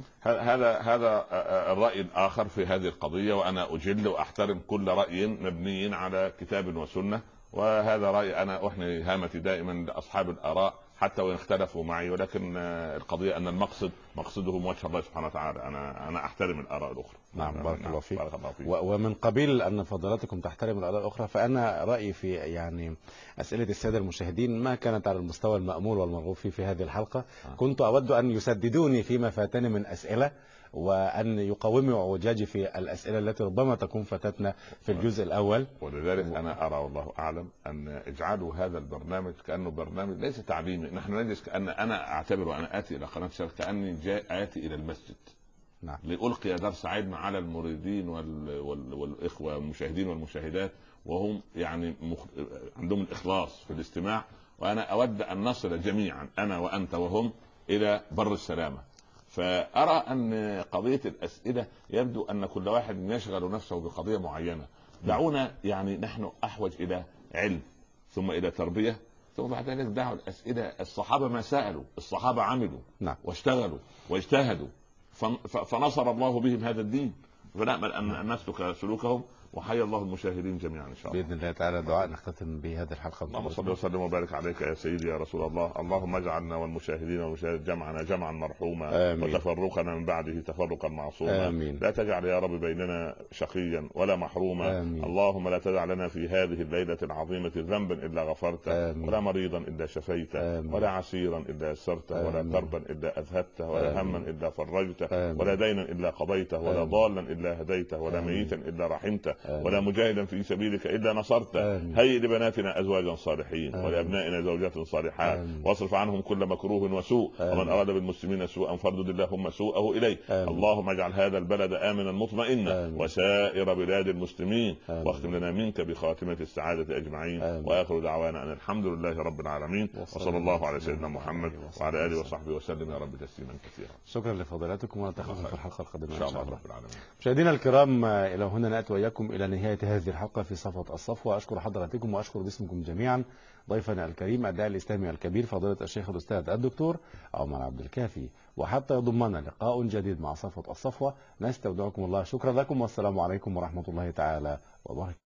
هذا الرأي الآخر في هذه القضية، وأنا أجل وأحترم كل رأي مبني على كتاب وسنة، وهذا رأي أنا أحني هامتي دائما لأصحاب الآراء حتى وإن اختلفوا معي، ولكن القضية أن مقصدهم وجه الله سبحانه وتعالى. أنا أحترم الآراء الأخرى. نعم بارك الله فيك. بارك الله فيك. ومن قبيل أن فضلاتكم تحترم الآراء الأخرى، فأنا رأيي في يعني أسئلة السادة المشاهدين ما كانت على المستوى المأمول والمرغوب فيه في هذه الحلقة. كنت أود أن يسددوني فيما فاتني من أسئلة، وأن يقوموا اعوجاجي في الأسئلة التي ربما تكون فاتتنا في الجزء الأول. ولذلك أنا أرى والله أعلم أن اجعلوا هذا البرنامج كأنه برنامج ليس تعليمي. نحن نجلس كأن أنا أعتبر أنا آتي إلى قناة الشرق كأني آتي إلى المسجد. نعم. لألقي درس علم على المريدين والإخوة والمشاهدين والمشاهدات، وهم يعني عندهم الإخلاص في الاستماع. وأنا أود أن نصل جميعا أنا وأنت وهم إلى بر السلامة. فأرى أن قضية الأسئلة يبدو أن كل واحد يشغل نفسه بقضية معينة. دعونا يعني نحن أحوج إلى علم، ثم إلى تربية، ثم بعد ذلك دعوا الأسئلة. الصحابة ما سألوا، الصحابة عملوا. نعم. واشتغلوا واجتهدوا فنصر الله بهم هذا الدين. فنأمل أن نسلك سلوكهم. وحيا الله المشاهدين جميعا ان شاء الله باذن الله تعالى. دعاء نختتم بهذه الحلقه. اللهم صل وسلم وبارك عليك يا سيدي يا رسول الله. اللهم اجعلنا والمشاهدين والمشاهدات جمعنا جمعا مرحوما، وتفرقنا من بعده تفرقا معصوما. آمين. لا تجعل يا رب بيننا شقيا ولا محروما. آمين. اللهم لا تدع لنا في هذه الليله العظيمه ذنبا الا غفرته، ولا مريضا الا شفيته، ولا عسيرا الا يسرته، ولا كربا الا اذهبته، ولا هما الا فرجته، ولا دينا الا قضيته، ولا ضالا الا هديته، ولا ميتا الا رحمته، ولا مجاهدا في سبيلك إلا نصرته. هيئ لبناتنا أزواجا صالحين، ولأبنائنا زوجات صالحات، واصرف عنهم كل مكروه وسوء، ومن أراد بالمسلمين سوءا فاردد اللهم سوءه إليه. اللهم اجعل هذا البلد آمنا مطمئنا، وسائر بلاد المسلمين، واختم لنا منك بخاتمة السعادة أجمعين. وآخر دعوانا أن الحمد لله رب العالمين، وصلى الله على سيدنا محمد وعلى آله وصحبه وسلم يا رب تسليما كثيرا. شكرا لفضيلتكم، ونلتقيكم في الحلقة القادمة إن شاء الله رب العالمين. مشاهدينا الكرام، إلى هنا نأتي وإياكم إلى نهاية هذه الحلقة في صفوة الصفوة. أشكر حضراتكم وأشكر باسمكم جميعا ضيفنا الكريم الداعي الإسلامي الكبير فضيلة الشيخ الأستاذ الدكتور عمر عبد الكافي. وحتى يضمنا لقاء جديد مع صفوة الصفوة، نستودعكم الله. شكرا لكم، والسلام عليكم ورحمة الله تعالى وبركاته.